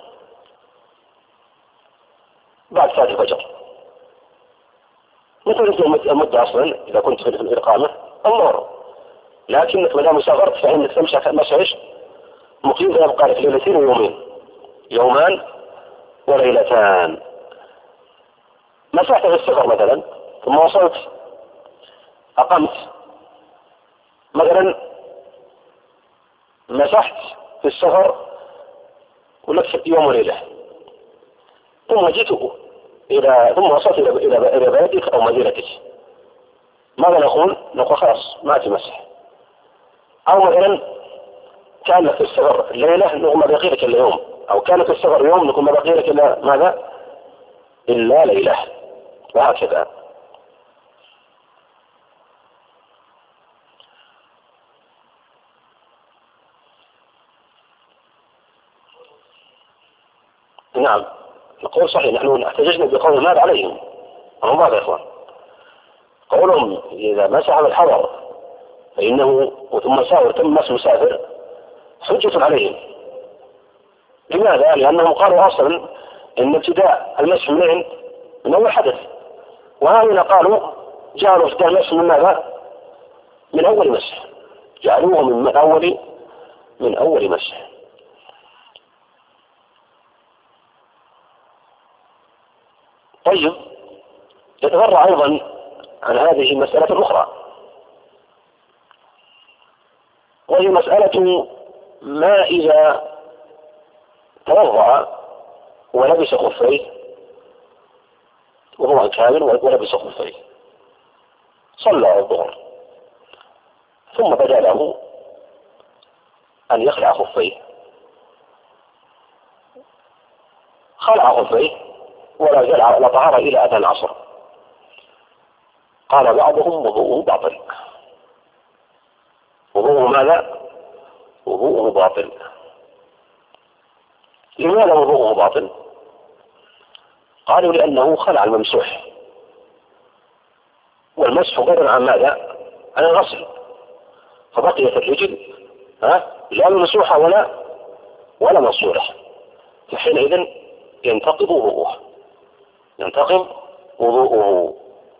بعد صلاة الفجر، مثل المدة أصلا إذا كنت في الإقامة الظهر، لكنك ما دام سافرت فإنك تمسح مسح مقيم، يبقى لك ليلتين ويومين، يومان وليلتان. مسحت في السفر مثلا ثم وصلت أقمت مثلا، مسحت في السفر ولك يوم وليلة، ثم جئت ثم وصلت إلى بلدك أو مدينتك، ماذا نقول؟ نقول خلاص ما في مسح. أو مثلا كان في السفر الليلة نقول ما بقي لك اليوم، أو كان في السفر يوم نقول ما بقي لك إلا ماذا؟ إلا ليلة، وهكذا. نعم نقول صحيح، نحن احتججنا بقول ماذا عليهم، هم ماذا يا إخوان؟ قولهم إذا مسح الحضر فإنه ثم سافر تم مسافر حجة عليهم. لماذا؟ لأنهم قالوا أصلا إن ابتداء المسح من أول حدث، وهؤلاء قالوا جعلوا ابتداء المسح من ماذا؟ من أول مسح، جعلوه من أول مسح. طيب، يتفرع أيضا عن هذه مسألة أخرى، وهي مسألة ما إذا توضأ ولبس خفيه وهو كامل ولبس خفيه، صلى الظهر ثم بدا له أن يخلع خفيه، خلع خفيه ولا زال على طهارة إلى أذان العصر، قال بعضهم وضوءه باطل. وضوءه ماذا؟ وضوءه باطل. لماذا وضوءه باطل؟ قالوا لأنه خلع الممسوح، والمسح غير عن ماذا؟ عن الغسل، فبقيت الرجل لا ممسوحة ولا مغسولة، فحينئذ ينتقض وضوءه.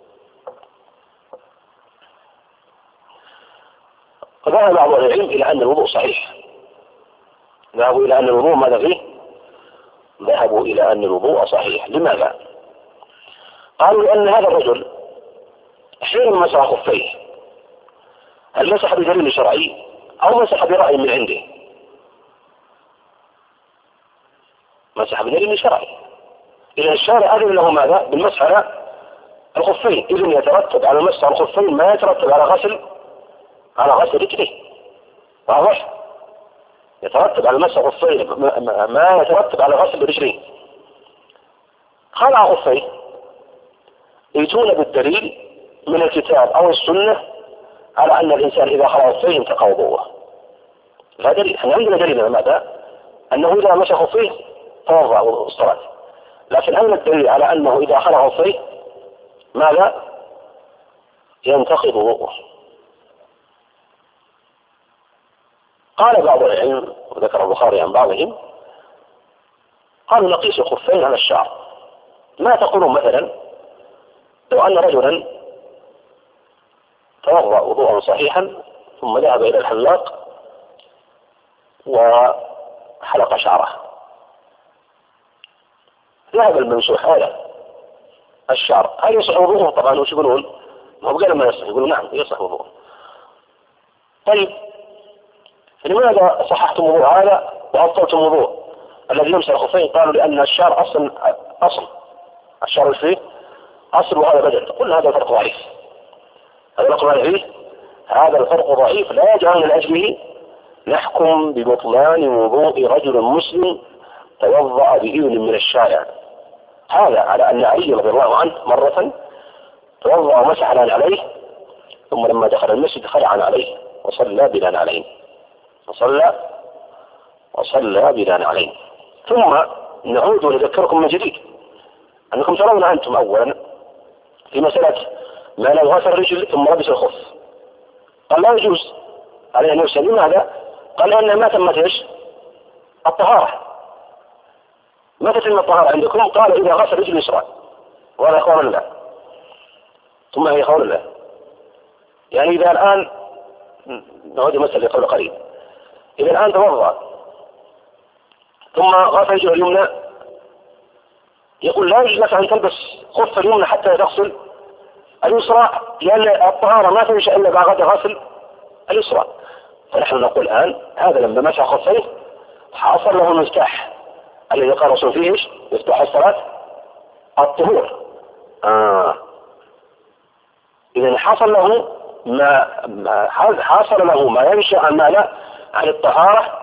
فذهب بعض العلم إلى أن الوضوء صحيح، ذهبوا إلى أن الوضوء ماذا فيه؟ ذهبوا إلى أن الوضوء صحيح. لماذا؟ قالوا لأن هذا الرجل حين مسح خفيه هل مسح بدليل شرعي أو مسح برأي من عنده؟ مسح بدليل شرعي، إذا الشارع أذن له ماذا؟ بالمسح على الخفين، إذن يترتب على المسح على الخفين ما يترتب على غسل رجله. واضح؟ يترتب على المسح على الخفين ما يترتب على غسل رجله. خلع خفيه، يأتون بالدليل من الكتاب أو السنة على أن الإنسان إذا خلع خفيه انتقض وضوءه. لا دليل، احنا عندنا دليل على ماذا؟ أنه إذا مسح خفيه توضأ وضوء الصلاة، لكن أين الدليل على أنه إذا خلع خفيه ماذا؟ ينتقض وضوءه. قال بعض العلم، وذكر البخاري عن بعضهم، قالوا نقيس الخفين على الشعر. ما تقولون مثلا لو أن رجلا توضأ وضوءا صحيحا ثم ذهب إلى الحلاق وحلق شعره، ذهب الممسوح هذا الشعر، هل يصح وضوءه؟ طبعا وش يقولون؟ ما هو قال ما يصح، يقولون نعم يصح وضوءه. طيب، لماذا صححتم وضوء هذا وأبطلتم وضوء الذي يمسح الخفين؟ قالوا لأن الشعر أصل الشعر فيه أصل وهذا بدل. قلنا هذا الفرق ضعيف، هذا الفرق ضعيف لا يجعل من أجله نحكم ببطلان وضوء رجل مسلم توضأ بإذن من الشارع. هذا على أن علي رضي الله عنه مرة توضأ ومسح عليه، ثم لما دخل المسجد خلع عليه وصلى بلا عليه، بلا عليه. ثم نعود ونذكركم من جديد أنكم ترون أنتم أولا في مسألة ما لو غسل الرجل ثم لبس الخف، قال لا يجوز عليه أن يغسل. لماذا؟ قال لأن ما تمت ايش؟ الطهارة. متى تتم الطهارة عندكم؟ قال إذا غسل رجل يسرى، وهذا قول الله، ثم هي قول الله. يعني إذا الآن نعود مسألة قول قريب، إذا الآن توضأ ثم غسل رجل اليمنى، يقول لا يجوز لك أن تلبس خف اليمنى حتى تغسل اليسرى، لأن الطهارة ما تنشأ إلا بعد غسل اليسرى. فنحن نقول الآن هذا لما مسح خفيه حصل له المفتاح الذي قال الرسول فيه ايش؟ مفتاح الصلاة الطهور. إذا حصل له ما ينشأ عن الطهارة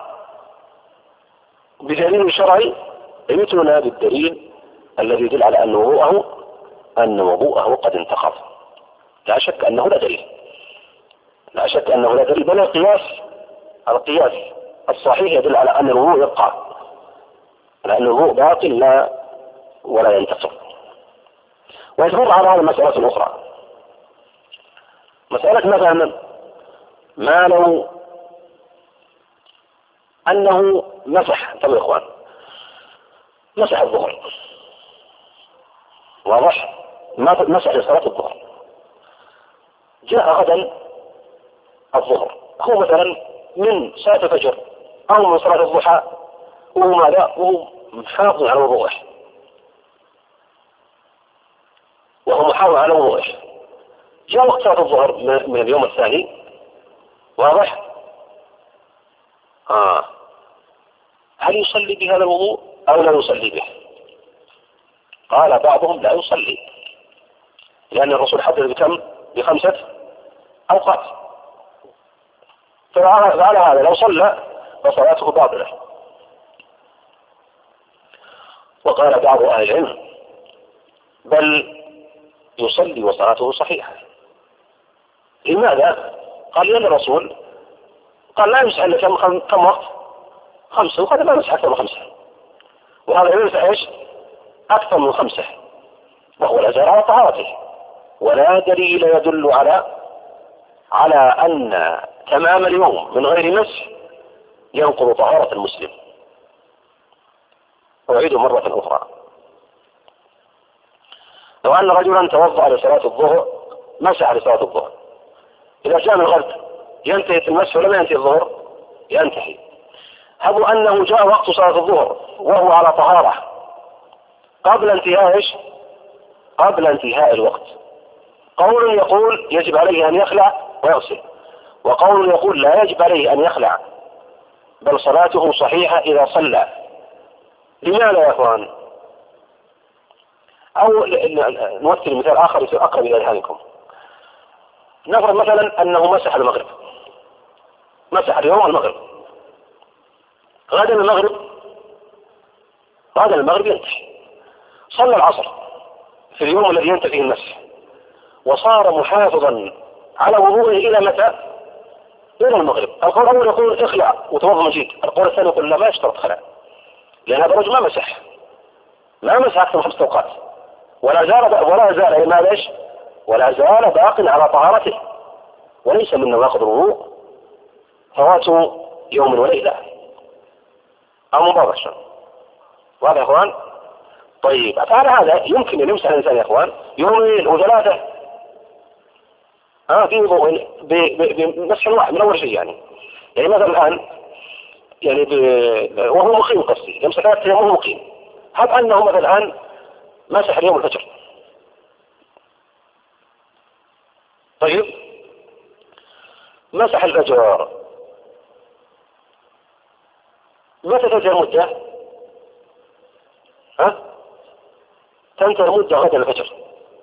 بدليل شرعي، يمتنا بالدليل الذي يدل على أن وضوءه قد انتقض. لا شك أنه لا دليل، بل القياس الصحيح يدل على أن الوضوء يبقى، لأن الوضوء باطل لا ولا ينتقض. ويتفرع على هذا مسألة أخرى، مسألة مثلا ما لو أنه مسح، طب يا إخوان مسح الظهر، واضح؟ مسح لصلاة الظهر، جاء غدا الظهر، هو مثلا من صلاة الفجر أو من صلاة الضحى وهو ماذا؟ وهو محافظ على وضوءه، جاء وقت صلاة الظهر من اليوم الثاني، واضح؟ هل يصلي بهذا الوضوء أو لا يصلي به؟ قال بعضهم لا يصلي، لأن الرسول حدد بكم؟ ب5 أوقات، فعلى هذا لو صلى فصلاته باطلة. وقال بعض أهل العلم بل يصلي وصلاته صحيحة. لماذا؟ قال لأن الرسول قال لا يمسح إلا كم وقت؟ 5، وهذا لا يمسح أكثر من 5، وهذا يمسح إيش؟ أكثر من 5، وهو لا زال على طهارته، ولا دليل يدل على أن تمام اليوم من غير مسح ينقض طهارة المسلم. أعيد مرة أخرى، لو أن رجلا توضأ لصلاة الظهر، مسح لصلاة الظهر، إذا جاء من الغد ينتهي المسح ولا ما ينتهي الظهر؟ ينتهي. هب أنه جاء وقت صلاة الظهر وهو على طهارة قبل انتهاء إيش؟ قبل انتهاء الوقت. قول يقول يجب عليه أن يخلع ويغسل، وقول يقول لا يجب عليه أن يخلع بل صلاته صحيحة إذا صلى. لماذا يا أخوان؟ أو نمثل مثال آخر يصير أقرب إلى أذهانكم. نفرض مثلا أنه مسح المغرب، مسح اليوم المغرب، غدا المغرب ينتهي، صلى العصر في اليوم الذي ينتهي فيه المسح، وصار محافظا على وضوءه إلى متى؟ إلى المغرب. القول الأول يقول اخلع وتوضأ من جديد، القول الثاني يقول لا، ما يشترط خلع، لأن هذا الرجل ما مسح أكثر من 5 أوقات، ولا زال باق على طهارته، وليس من نواقض الوضوء فوات يوم وليلة أو مباشرة. وهذا يا أخوان طيب، فعلى هذا يمكن أن يمسح الإنسان يا أخوان يومين و3 في وضوء بمسح واحد من أول شيء، يعني مثلا الآن يعني وهو مقيم، قصدي يمسح 3 أيام وهو مقيم. هب أنه مثلا الآن مسح اليوم الفجر، طيب مسح الفجر، متى تنتهي المدة؟ تنتهي المدة غدا الفجر.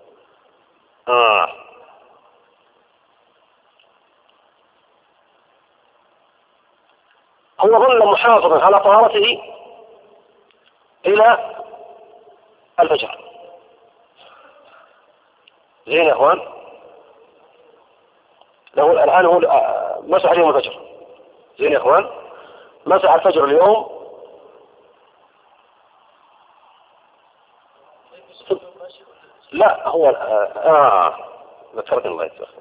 هو ظل محافظا على طهارته إلى الفجر. زين يا أخوان، لو الآن هو مسح اليوم الفجر، زين يا أخوان، مسح الفجر اليوم، لا هو ذكرتني الله يتوفى.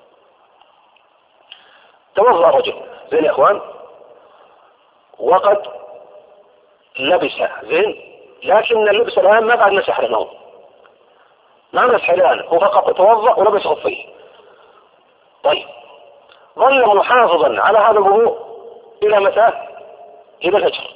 توضأ الرجل، زين يا أخوان، وقد لبس، زين، لكن اللبس الآن ما بعد مسح النوم، ما مسح الآن، هو فقط توضأ ولبس خفيه. طيب ظل محافظا على هذا الوضوء إلى متى؟ إلى الفجر،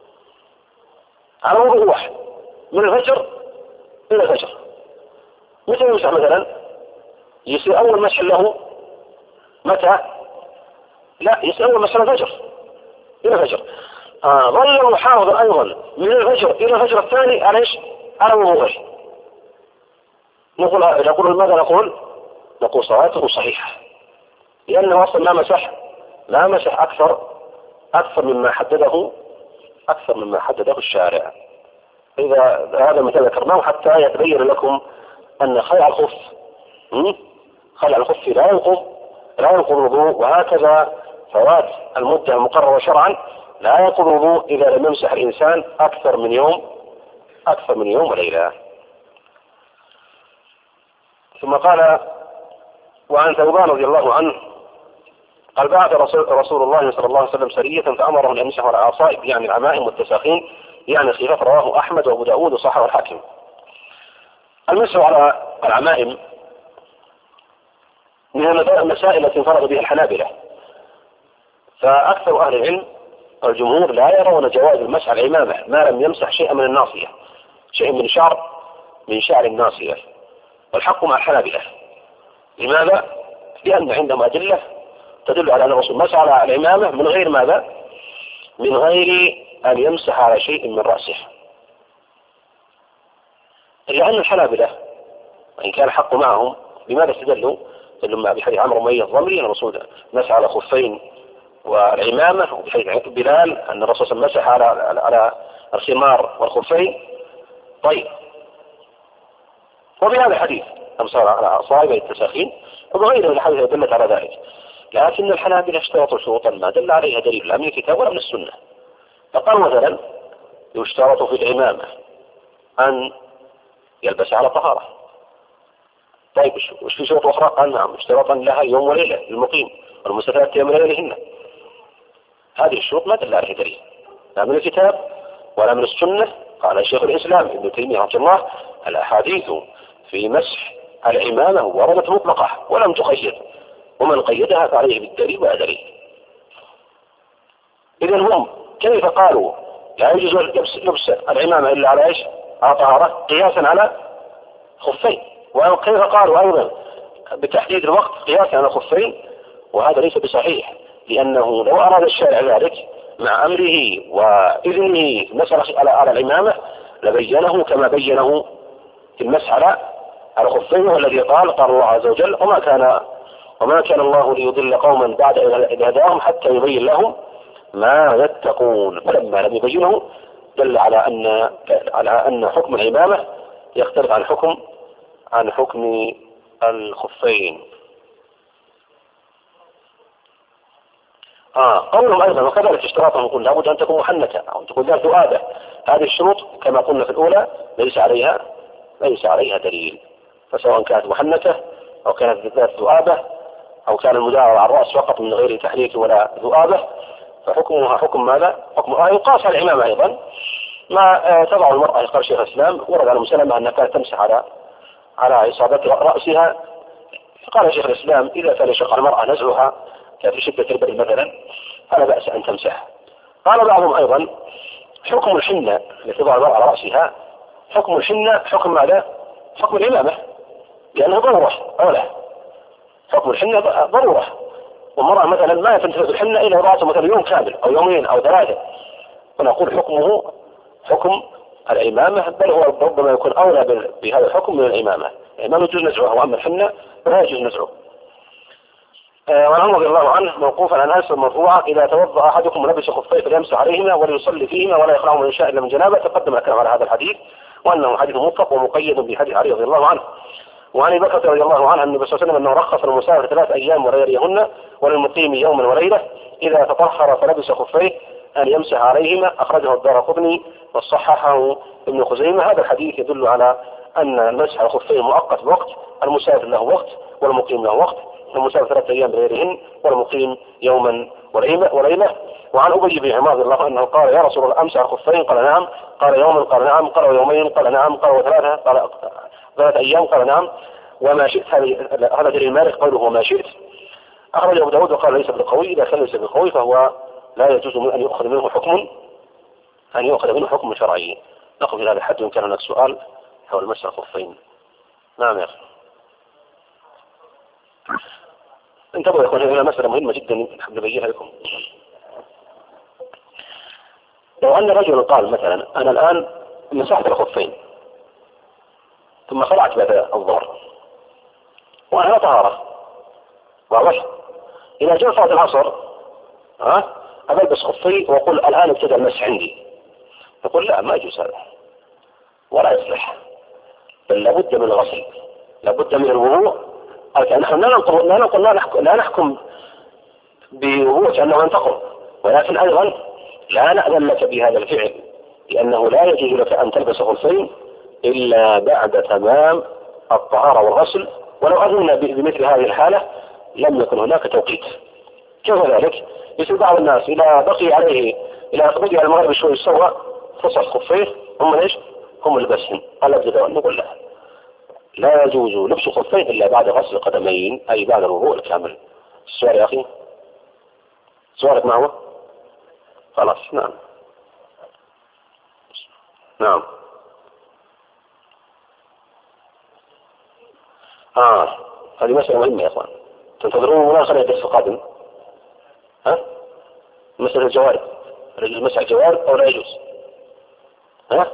على وضوء واحد من الفجر إلى الفجر. متى يمسح مثلا؟ يصير أول مسح له متى؟ لا، يصير أول مسح الفجر إلى الفجر. ظل محافظا أيضا من الفجر إلى الفجر الثاني على إيش؟ على وضوءه. نقول ماذا نقول صلاته صحيحة، لأنه أصلا ما مسح أكثر مما حدده الشارع. إذا هذا مثل ذكرناه حتى يتبين لكم أن خلع الخف لا ينقض الوضوء، وهكذا فوات المدة المقررة شرعا لا ينقض الوضوء إذا لم يمسح الإنسان أكثر من يوم وليلة. ثم قال: وعن ثوبان رضي الله عنه قال: بعث رسول الله صلى الله عليه وسلم سرية فأمرهم أن يمسحوا على العصائب، يعني العمائم والتساخين، يعني الخفاف. رواه أحمد وأبو داود وصححه الحاكم. المسح على العمائم من المسائل التي انفرد بها الحنابلة، فأكثر أهل العلم الجمهور لا يرون جواز المسح على العمامة ما لم يمسح شيئا من الناصية، شيء من شعر الناصية، والحق مع الحنابلة. لماذا؟ لأن عندهم أدلة تدل على أن الرسول مسح على العمامة من غير ماذا؟ من غير أن يمسح على شيء من رأسه. إلا أن الحنابلة وإن كان الحق معهم بماذا استدلوا؟ استدلوا بحديث عمرو بن الضمري أن الرسول مسح على خفين والعمامة، وبحديث بلال أن الرسول مسح على الخمار والخفين. طيب، وبهذا الحديث أمسار على أصابع التساخين وبغيره من الحديث دلت على ذلك. لكن الحنابلة اشترطوا شروطا ما دل عليها دليل لا من الكتاب ولا من السنة. فقال مثلا يشترط في العمامة أن يلبس على طهارة. طيب وش في شروط أخرى؟ قال نعم اشترطا لها يوم وليلة للمقيم والمسافرات أيام ليلهن. هذه الشروط ما دل عليها دليل لا من الكتاب ولا من السنة. قال شيخ الإسلام ابن تيمية رحمه الله الأحاديث في مسح العمامة وردت مطلقة ولم تقيد، ومن قيدها فعليه بالدليل ولا دليل. إذن هم كيف قالوا لا يجوز لبس العمامة إلا على إيش؟ على طهارة قياسا على خفين. وكيف قالوا أيضا بتحديد الوقت قياسا على خفين؟ وهذا ليس بصحيح، لأنه لو أراد الشارع ذلك مع أمره وإذنه مسح على العمامة لبينه كما بينه في المسح على خفين، والذي قال الله عز وجل وما كان الله ليضل قوما بعد إذ هداهم حتى يبين لهم ما يتقون. فلما لم يبينه دل على أن حكم العمامة يختلف عن حكم الخفين. قولهم أيضا وكذلك اشتراطهم يقول لابد أن تكون محنة أو أن تكون ذات ذؤابة. هذه الشروط كما قلنا في الأولى ليس عليها دليل، فسواء كانت محنة أو كانت ذات ذؤابة أو كان المدار على الرأس فقط من غير تحريك ولا ذؤابة فحكمها حكم ماذا؟ حكم يقاس على العمامة أيضا ما تضع المرأة. قال شيخ الإسلام ورد على مسلمة أنها كانت تمسح على إصابة رأسها، فقال شيخ الإسلام إذا كان يشق على المرأة نزعها في شدة البرد مثلا فلا بأس أن تمسح. قال بعضهم أيضا حكم الحنة التي تضع المرأة على رأسها حكم الحنة حكم ماذا؟ حكم العمامة، لأنها ضرورة أولا. حكم الحنة ضرورة، والمرأة مثلا ما تنتفع بالحنة إلا وضعته مثلا يوم كامل أو يومين أو ثلاثة، فنقول حكمه حكم العمامة، بل هو ربما يكون أولى بهذا الحكم من العمامة. العمامة يجوز نزعه، وأما الحنة فلا يجوز نزعه. وعن عمر رضي الله عنه موقوفا عن أنس مرفوعا إذا توضأ أحدكم ولبس خفيه فليمسح عليهما وليصلي فيهما ولا يخلعهما من شاء إلا من جنابه. تقدم الكلام على هذا الحديث وأنه حديث مطلق ومقيد بحديث علي رضي الله عنه. وعن ابي بكر رضي الله عنه أن النبي صلى الله عليه وسلم أنه رخص للمسافر 3 أيام ولياليهن وللمقيم يوما وليلة إذا تطهر فلبس خفيه أن يمسح عليهما. أخرجه الدارقطني وصححه ابن خزيمة. هذا الحديث يدل على أن المسح على الخفين مؤقت بوقت، المسافر له وقت والمقيم له وقت، المسافر 3 أيام بغيرهن والمقيم يوما وليلة. وعن أبي بن عمار رضي الله عنه قال يا رسول الله أمسح على الخفين؟ قال نعم. قال يوما؟ قال نعم. قال يومين؟ قال نعم. قال 3؟ قال 3 أيام؟ قال نعم. وما شئت؟ هذا دليل مالك قوله وما شئت. أخرج أبو داود وقال ليس بالقوي، إذا كان ليس بالقوي فهو لا يجوز أن يؤخذ منه حكم شرعي. نقف إلى هذا الحد. وإن كان هناك سؤال حول مسح الخفين. نعم يا أخي. انتبهوا يا اخوان، هنا مسألة مهمة جدا نحب نبينها لكم. لو أن رجل قال مثلا أنا الآن مسحت الخفين ثم خلعت بعد الظهر وأنا لا طهارة، واضح؟ إذا جاء صلاة العصر ألبس خفي وأقول الآن ابتدأ المسح عندي، يقول لا ما يجوز هذا ولا يصلح، بل لابد من الغسل، لابد من الوضوء. نحن لا نحكم بوضوء كأنه ينتقل، ولكن أيضا لا نأذن لك بهذا الفعل، لأنه لا يجوز لك أن تلبس خفين إلا بعد تمام الطهارة والغسل. ولو أذن بمثل هذه الحالة لم يكن هناك توقيت. كيف ذلك؟ يصير بعض الناس إذا بقي عليه إلى بقي على المغرب شوي سوى فصل خفيه هم لبسهم. قال أبدا نقول له لا يجوز لبس خفين إلا بعد غسل القدمين، أي بعد الوضوء الكامل. السؤال يا أخي سؤالك ما هو؟ خلاص نعم. نعم. هذه مسألة مهمة يا اخوان. تنتظرون ولا خليها الدرس القادم؟ ها؟ مسألة الجوارب، يجوز مسح الجوارب او لا يجوز؟ ها؟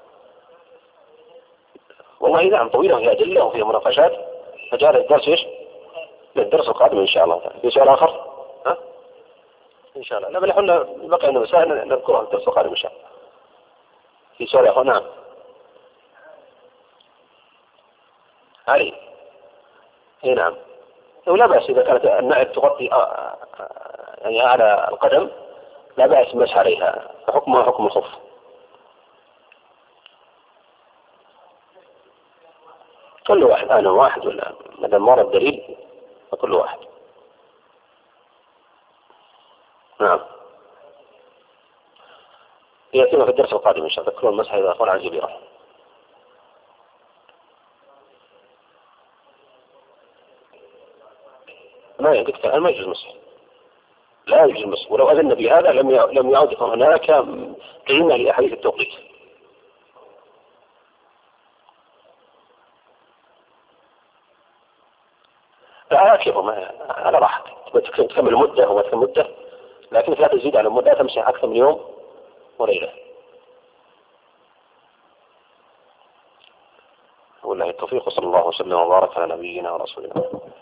والله نعم طويلة وفيها أدلة وفيها مناقشات، فجاء الدرس ايش؟ للدرس القادم ان شاء الله تعالى. في سؤال اخر؟ ها؟ ان شاء الله. لا بل احنا بقي ان مسائل نذكرها في الدرس القادم ان شاء الله. في سؤال يا اخوان؟ نعم. علي. اي نعم. ولا بأس إذا كانت النعل تغطي يعني على القدم لا بأس المسح عليها، فحكمها حكم الخف. كل واحد أنا واحد ولا ما دام ورد الدليل فكل واحد. نعم. يأتينا في الدرس القادم إن شاء الله. تذكرون المسح إذا أخوان عن جبيرة. ما قلت الآن ما يجوز المسح، لا يجوز المسح، ولو أذن بهذا لم يعد هناك قيمة لأحاديث التوقيت. لا كيف على راحتك، تكمل مدة وما تكمل مدة، لكن لا تزيد على المدة، تمسح أكثر من يوم وليلة. والله التوفيق، صلى الله وسلم وبارك على نبينا ورسولنا.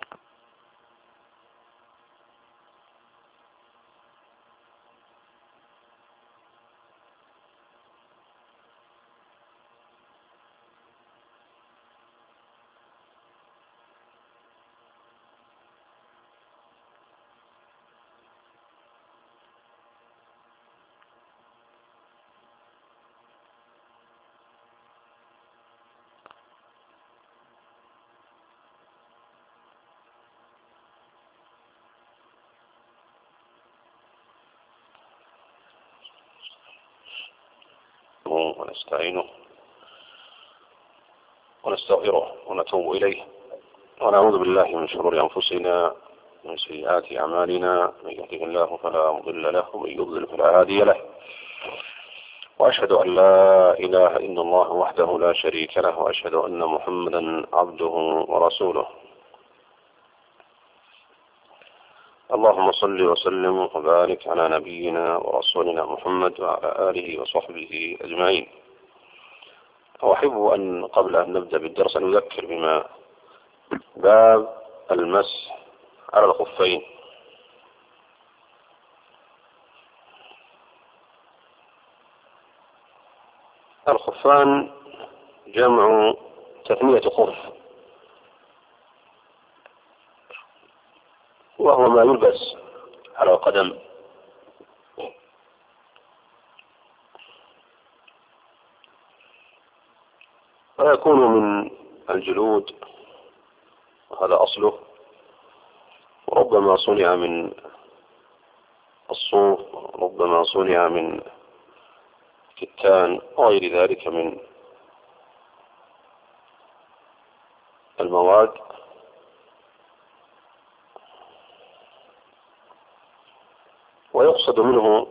ونستعينه ونستغفره ونتوب إليه، ونعوذ بالله من شرور أنفسنا ومن سيئات أعمالنا. من يهده الله فلا مضل له ومن يضلل فلا هادي له، وأشهد أن لا إله إلا الله وحده لا شريك له، وأشهد أن محمدا عبده ورسوله. اللهم صل وسلم وبارك على نبينا ورسولنا محمد وعلى آله وصحبه أجمعين. وأحب أن قبل أن نبدأ بالدرس أن نذكر بما باب المسح على الخفين. الخفان جمع تثنية خف، وهو ما يلبس على القدم، ويكون من الجلود وهذا أصله، وربما صنع من الصوف، ربما صنع من كتان وغير ذلك من المواد. ويقصد منه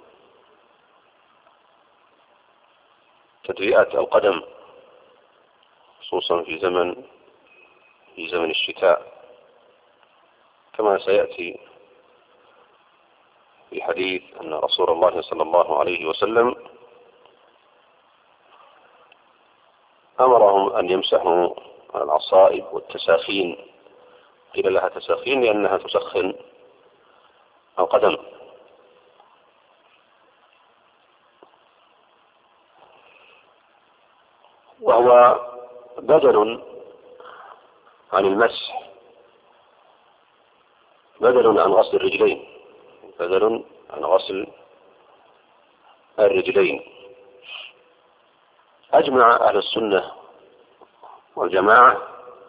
تدفئة القدم، خصوصا في زمن الشتاء، كما سيأتي في حديث أن رسول الله صلى الله عليه وسلم أمرهم أن يمسحوا على العصائب والتساخين. قيل لها تساخين لأنها تسخن القدم. وهو بدل عن المسح، بدل عن غسل الرجلين، بدل عن غسل الرجلين. أجمع أهل السنة والجماعة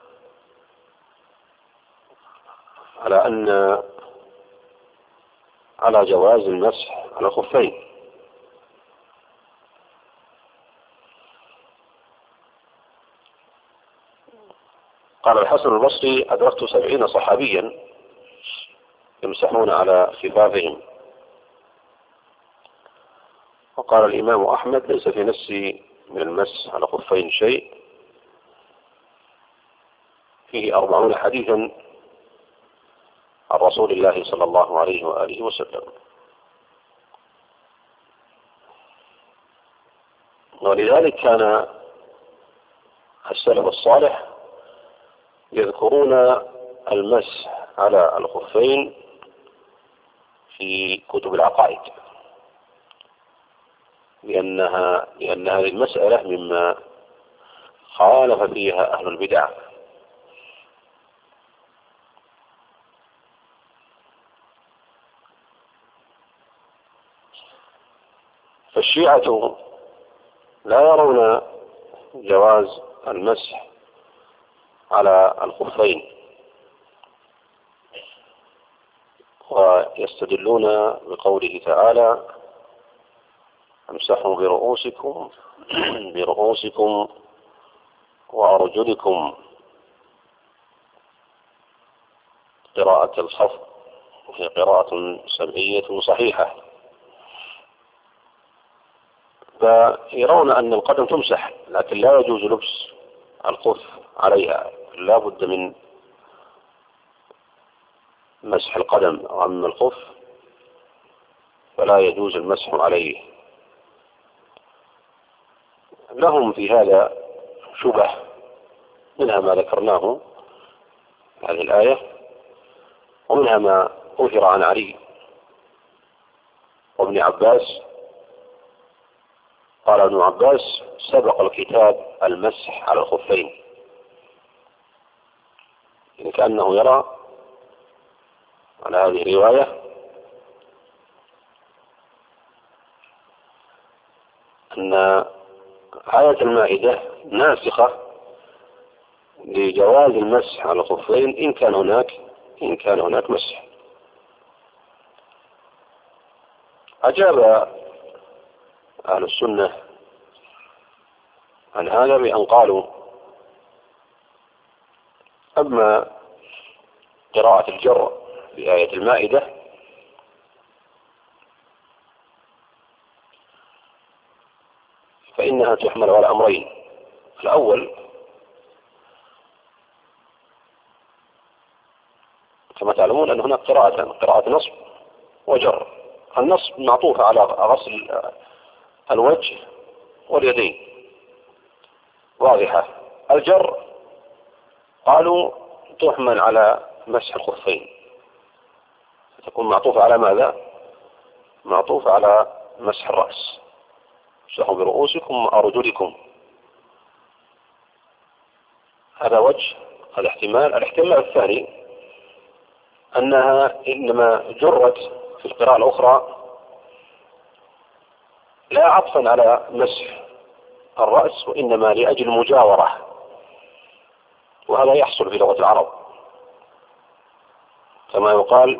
على جواز المسح على الخفين. قال الحسن البصري: أدركت 70 صحابيا يمسحون على خفافهم قال الإمام أحمد: ليس في نفسي من المس على خفين شيء. فيه 40 حديثا عن رسول الله صلى الله عليه وآله وسلم. ولذلك كان السلف الصالح يذكرون المسح على الخفين في كتب العقائد، لأن هذه المسألة مما خالف فيها أهل البدع. فالشيعة لا يرون جواز المسح على الخفين، ويستدلون بقوله تعالى: امسحوا برؤوسكم وأرجلكم، قراءة الخفض، وهي قراءة سمعية صحيحة. فيرون أن القدم تمسح، لكن لا يجوز لبس الخف عليها، لا بد من مسح القدم. وأما الخف فلا يجوز المسح عليه. لهم في هذا شبه، منها ما ذكرناه هذه الآية، ومنها ما أثر عن علي وابن عباس. قال ابن عباس: سبق الكتاب المسح على الخفين، يعني كأنه يرى على هذه الرواية أن آية المائدة ناسخة لجواز المسح على الخفين إن كان هناك مسح. أجاب أهل السنة عن هذا بأن قالوا: أما قراءة الجر في آية المائدة فإنها تحمل على أمرين. الأول: كما تعلمون أن هناك قراءة نصب وجر. النصب معطوف على غسل الوجه واليدين، واضحة. الجر قالوا تحمل على مسح الخفين، تكون معطوفة على ماذا؟ معطوفة على مسح الرأس: امسحوا برؤوسكم وأرجلكم. هذا وجه، هذا احتمال. الاحتمال الثاني أنها إنما جرت في القراءة الأخرى لا عطفا على مسح الرأس، وإنما لأجل المجاورة، وهذا يحصل في لغة العرب، كما يقال: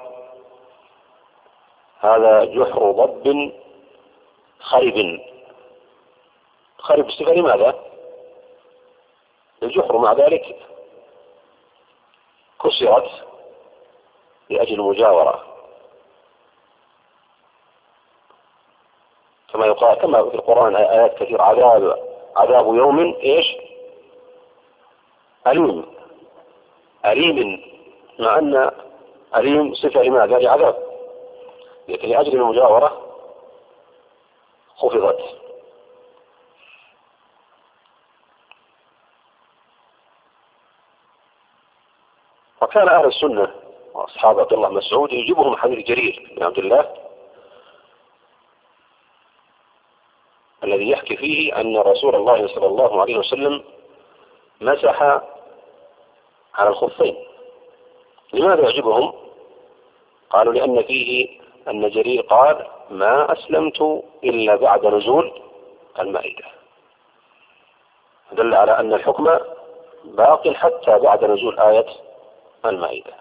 هذا جحر ضب خرب. خرب صفة لماذا؟ الجحر مع ذلك كسرت لأجل المجاورة، كما يقال، كما في القرآن آيات كثيرة: عذاب يوم إيش؟ أليم، مع أن أليم صفة لماذا؟ لعذاب، لكن لأجل المجاورة خفضت. وكان أهل السنة وأصحاب عبد الله مسعود يجيبهم حديث جرير بن عبد الله الذي يحكي فيه أن رسول الله صلى الله عليه وسلم مسح على الخفين. لماذا يعجبهم؟ قالوا: لأن فيه أن جرير قال: ما أسلمت إلا بعد نزول المائدة. دل على أن الحكم باق حتى بعد نزول آية المائدة.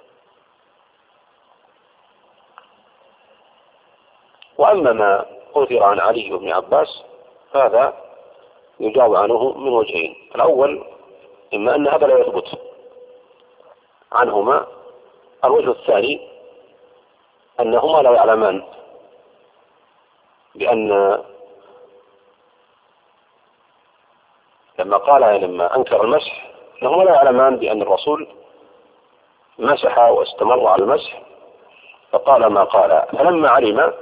وأما ما أثر عن علي بن عباس هذا يجاب عنه من وجهين: الأول: إما أن هذا لا يثبت عنهما. الوجه الثاني: أنهما لا يعلمان بأن لما أنكر المسح أنهما لا يعلمان بأن الرسول مسح واستمر على المسح، فقال ما قال. فلما علم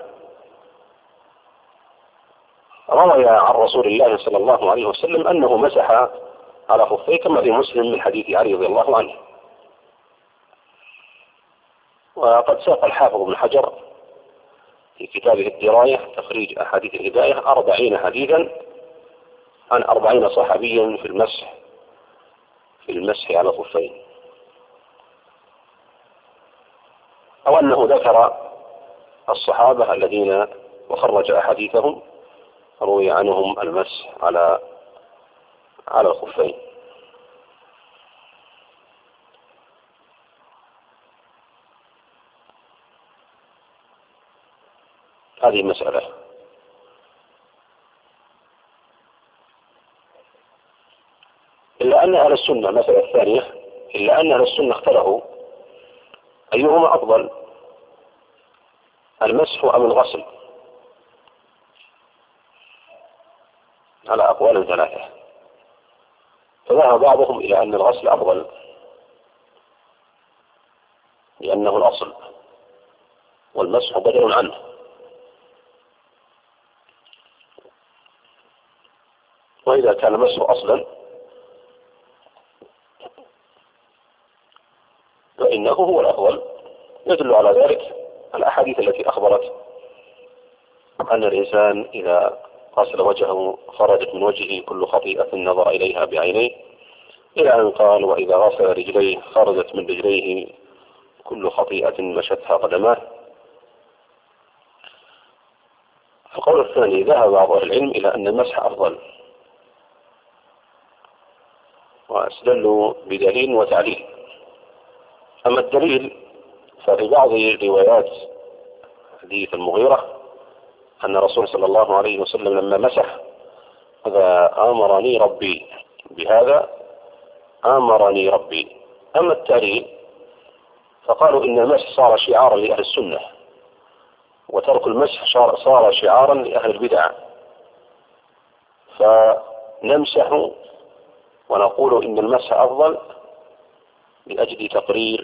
روي عن رسول الله صلى الله عليه وسلم أنه مسح على خفيه كما في مسلم من حديث علي رضي الله عنه. وقد ساق الحافظ ابن حجر في كتابه الدراية تخريج أحاديث الهداية 40 حديثا عن 40 صحابيا في المسح على الخفين، أو أنه ذكر الصحابة الذين وخرج أحاديثهم روي عنهم المسح على الخفين. هذه مسألة. إلا أن أهل السنة، المسألة الثانية، إلا أن أهل السنة اختلفوا أيهما أفضل، المسح أم الغسل، على أقوال ثلاثة. فذهب بعضهم إلى أن الغسل أفضل لأنه الأصل والمسح بدل عنه، وإذا كان المسح أصلا فإنه هو الأفضل. يدل على ذلك الأحاديث التي أخبرت أن الإنسان إذا غسل وجهه خرجت من وجهه كل خطيئة نظر إليها بعينيه، إلى أن قال وإذا غسل رجليه خرجت من رجليه كل خطيئة مشتها قدماه. القول الثاني ذهب بعض أهل العلم إلى أن المسح أفضل، واستدلوا بدليل وتعليل. أما الدليل ففي بعض روايات حديث المغيرة أن الرسول صلى الله عليه وسلم لما مسح هذا آمرني ربي بهذا، آمرني ربي. أما التعليل فقالوا إن المسح صار شعارا لأهل السنة، وترك المسح صار شعارا لأهل البدع، فنمسح ونقول إن المسح أفضل لأجل تقرير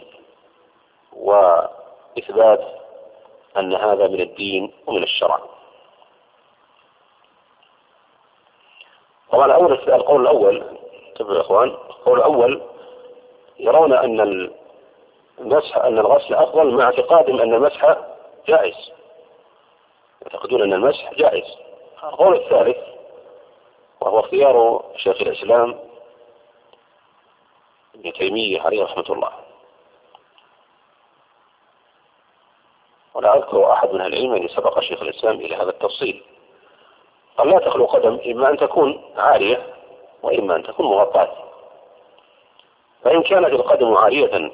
وإثبات أن هذا من الدين ومن الشرع. طبعا القول الأول، انتبهوا يا إخوان، القول الأول يرون أن الغسل أفضل مع اعتقادهم أن المسح جائز، يعتقدون أن المسح جائز. القول الثالث وهو اختيار شيخ الإسلام ابن تيمية عليه رحمة الله، ولا أذكر أحد من العلم أن سبق شيخ الإسلام إلى هذا التفصيل، قال لا تخلو قدم إما أن تكون عارية وإما أن تكون مغطاة. فإن كانت القدم عارية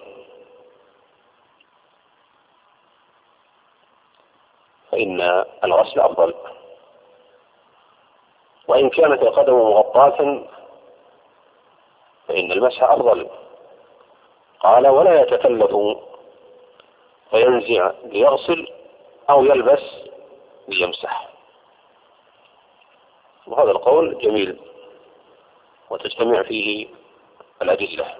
فإن الغسل أفضل، وإن كانت القدم مغطاة فإن المسح أفضل. قال ولا يتكلف فينزع ليغسل أو يلبس ليمسح. وهذا القول جميل وتجتمع فيه الأدلة،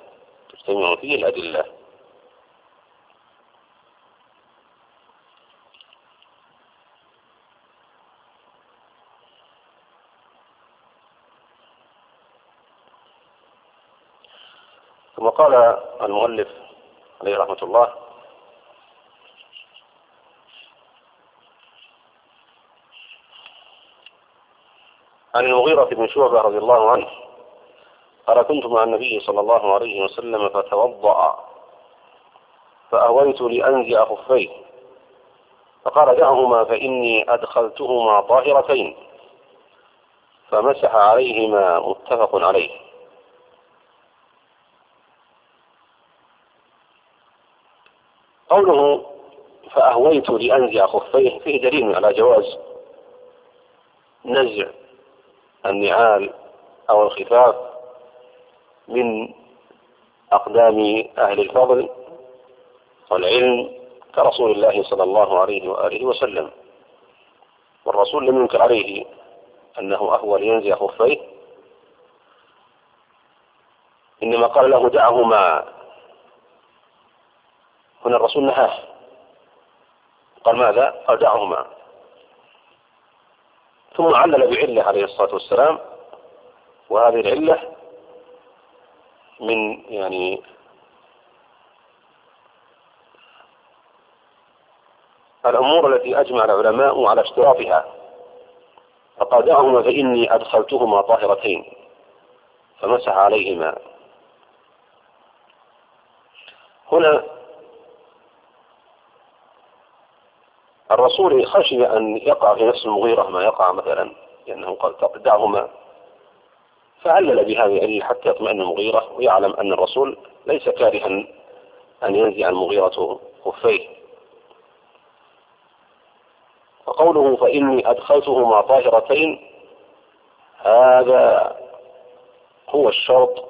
ثم قال المؤلف عليه رحمة الله عن المغيرة بن شعبة رضي الله عنه قال كنت مع النبي صلى الله عليه وسلم فتوضأ فأويت لأنزع خفيه فقال دعهما فإني أدخلتهما طاهرتين، فمسح عليهما متفق عليه. قوله فأهويت لأنزع خفيه فيه دليل على جواز نزع النعال أو الخفاف من أقدام أهل الفضل والعلم كرسول الله صلى الله عليه وآله وسلم، والرسول لم ينكر عليه أنه أهوى لينزع خفيه، إنما قال له دعهما. هنا الرسول نهاه، قال ماذا؟ قال دعهما. ثم علل بعلة عليه الصلاة والسلام، وهذه العلة من الأمور التي أجمع العلماء على اشتراطها. فقال دعهما فإني أدخلتهما طاهرتين، فمسح عليهما. هنا الرسول خشي أن يقع في نفس المغيرة ما يقع مثلا، لأنه قال دعهما، فعلل بهذه حتى يطمئن المغيرة ويعلم أن الرسول ليس كارها أن ينزع المغيرة خفيه. فقوله فإني أدخلتهما طاهرتين هذا هو الشرط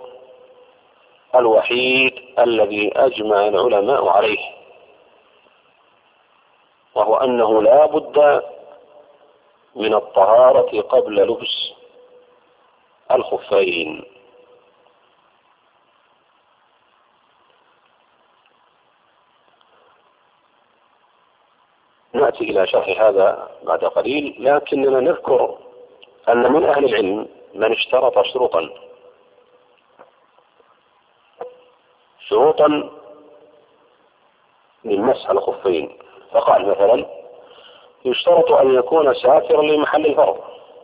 الوحيد الذي أجمع العلماء عليه، وهو أنه لا بد من الطهارة قبل لبس الخفين. نأتي إلى شرح هذا بعد قليل، لكننا نذكر أن من أهل العلم من اشترط شروطا للمسح الخفين. فقال مثلا يشترط أن يكون ساترا لمحل الفرض،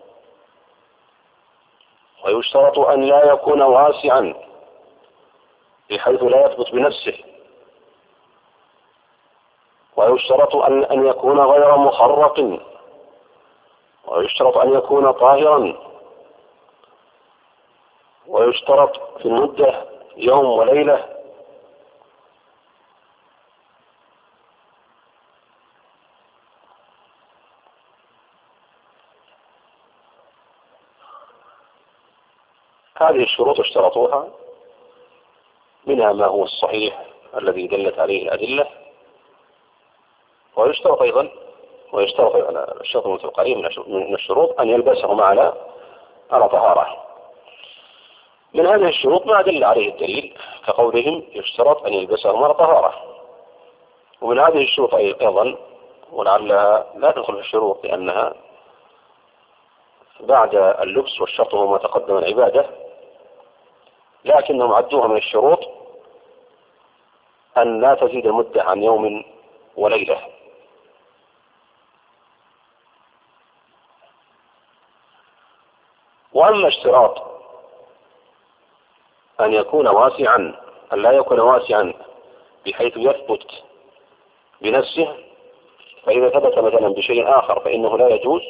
ويشترط أن لا يكون واسعا بحيث لا يثبت بنفسه، ويشترط أن يكون غير مخرق، ويشترط أن يكون طاهرا، ويشترط في المدة يوم وليلة. هذه الشروط اشترطوها، منها ما هو الصحيح الذي دلت عليه الأدلة، ويشترط أيضا الشرط المتقرر من الشروط أن يلبسهما على طهارة. من هذه الشروط ما دل عليه الدليل كقولهم يشترط أن يلبسهما على طهارة. ومن هذه الشروط أيضا، ولعلها لا تدخل في الشروط لأنها بعد اللبس، والشرط هو ما تقدم العبادة، لكنهم عدوها من الشروط أن لا تزيد المدة عن يوم وليلة. وأما اشتراط أن يكون واسعا، أن لا يكون واسعا بحيث يثبت بنفسه، فإذا ثبت مثلا بشيء آخر فإنه لا يجوز،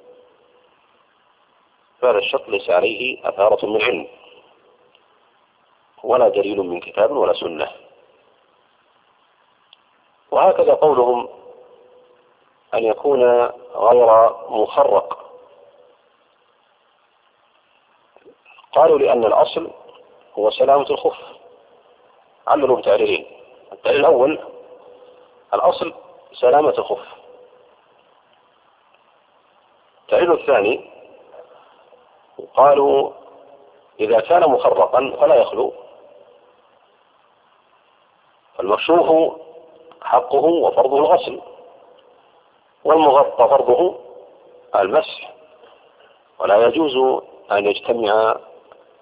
فهذا الشرط ليس عليه أثارة من علم ولا دليل من كتاب ولا سنة. وهكذا قولهم أن يكون غير مخرق، قالوا لأن الأصل هو سلامة الخف، عللوا بتعليلين. الدليل الأول الأصل سلامة الخف. الدليل الثاني قالوا إذا كان مخرقا فلا يخلو، فالمكشوف حقه وفرضه الغسل، والمغطى فرضه المسح، ولا يجوز أن يجتمع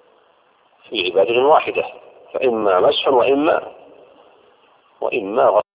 في عبادة واحدة، فإما مسح وإما غسل.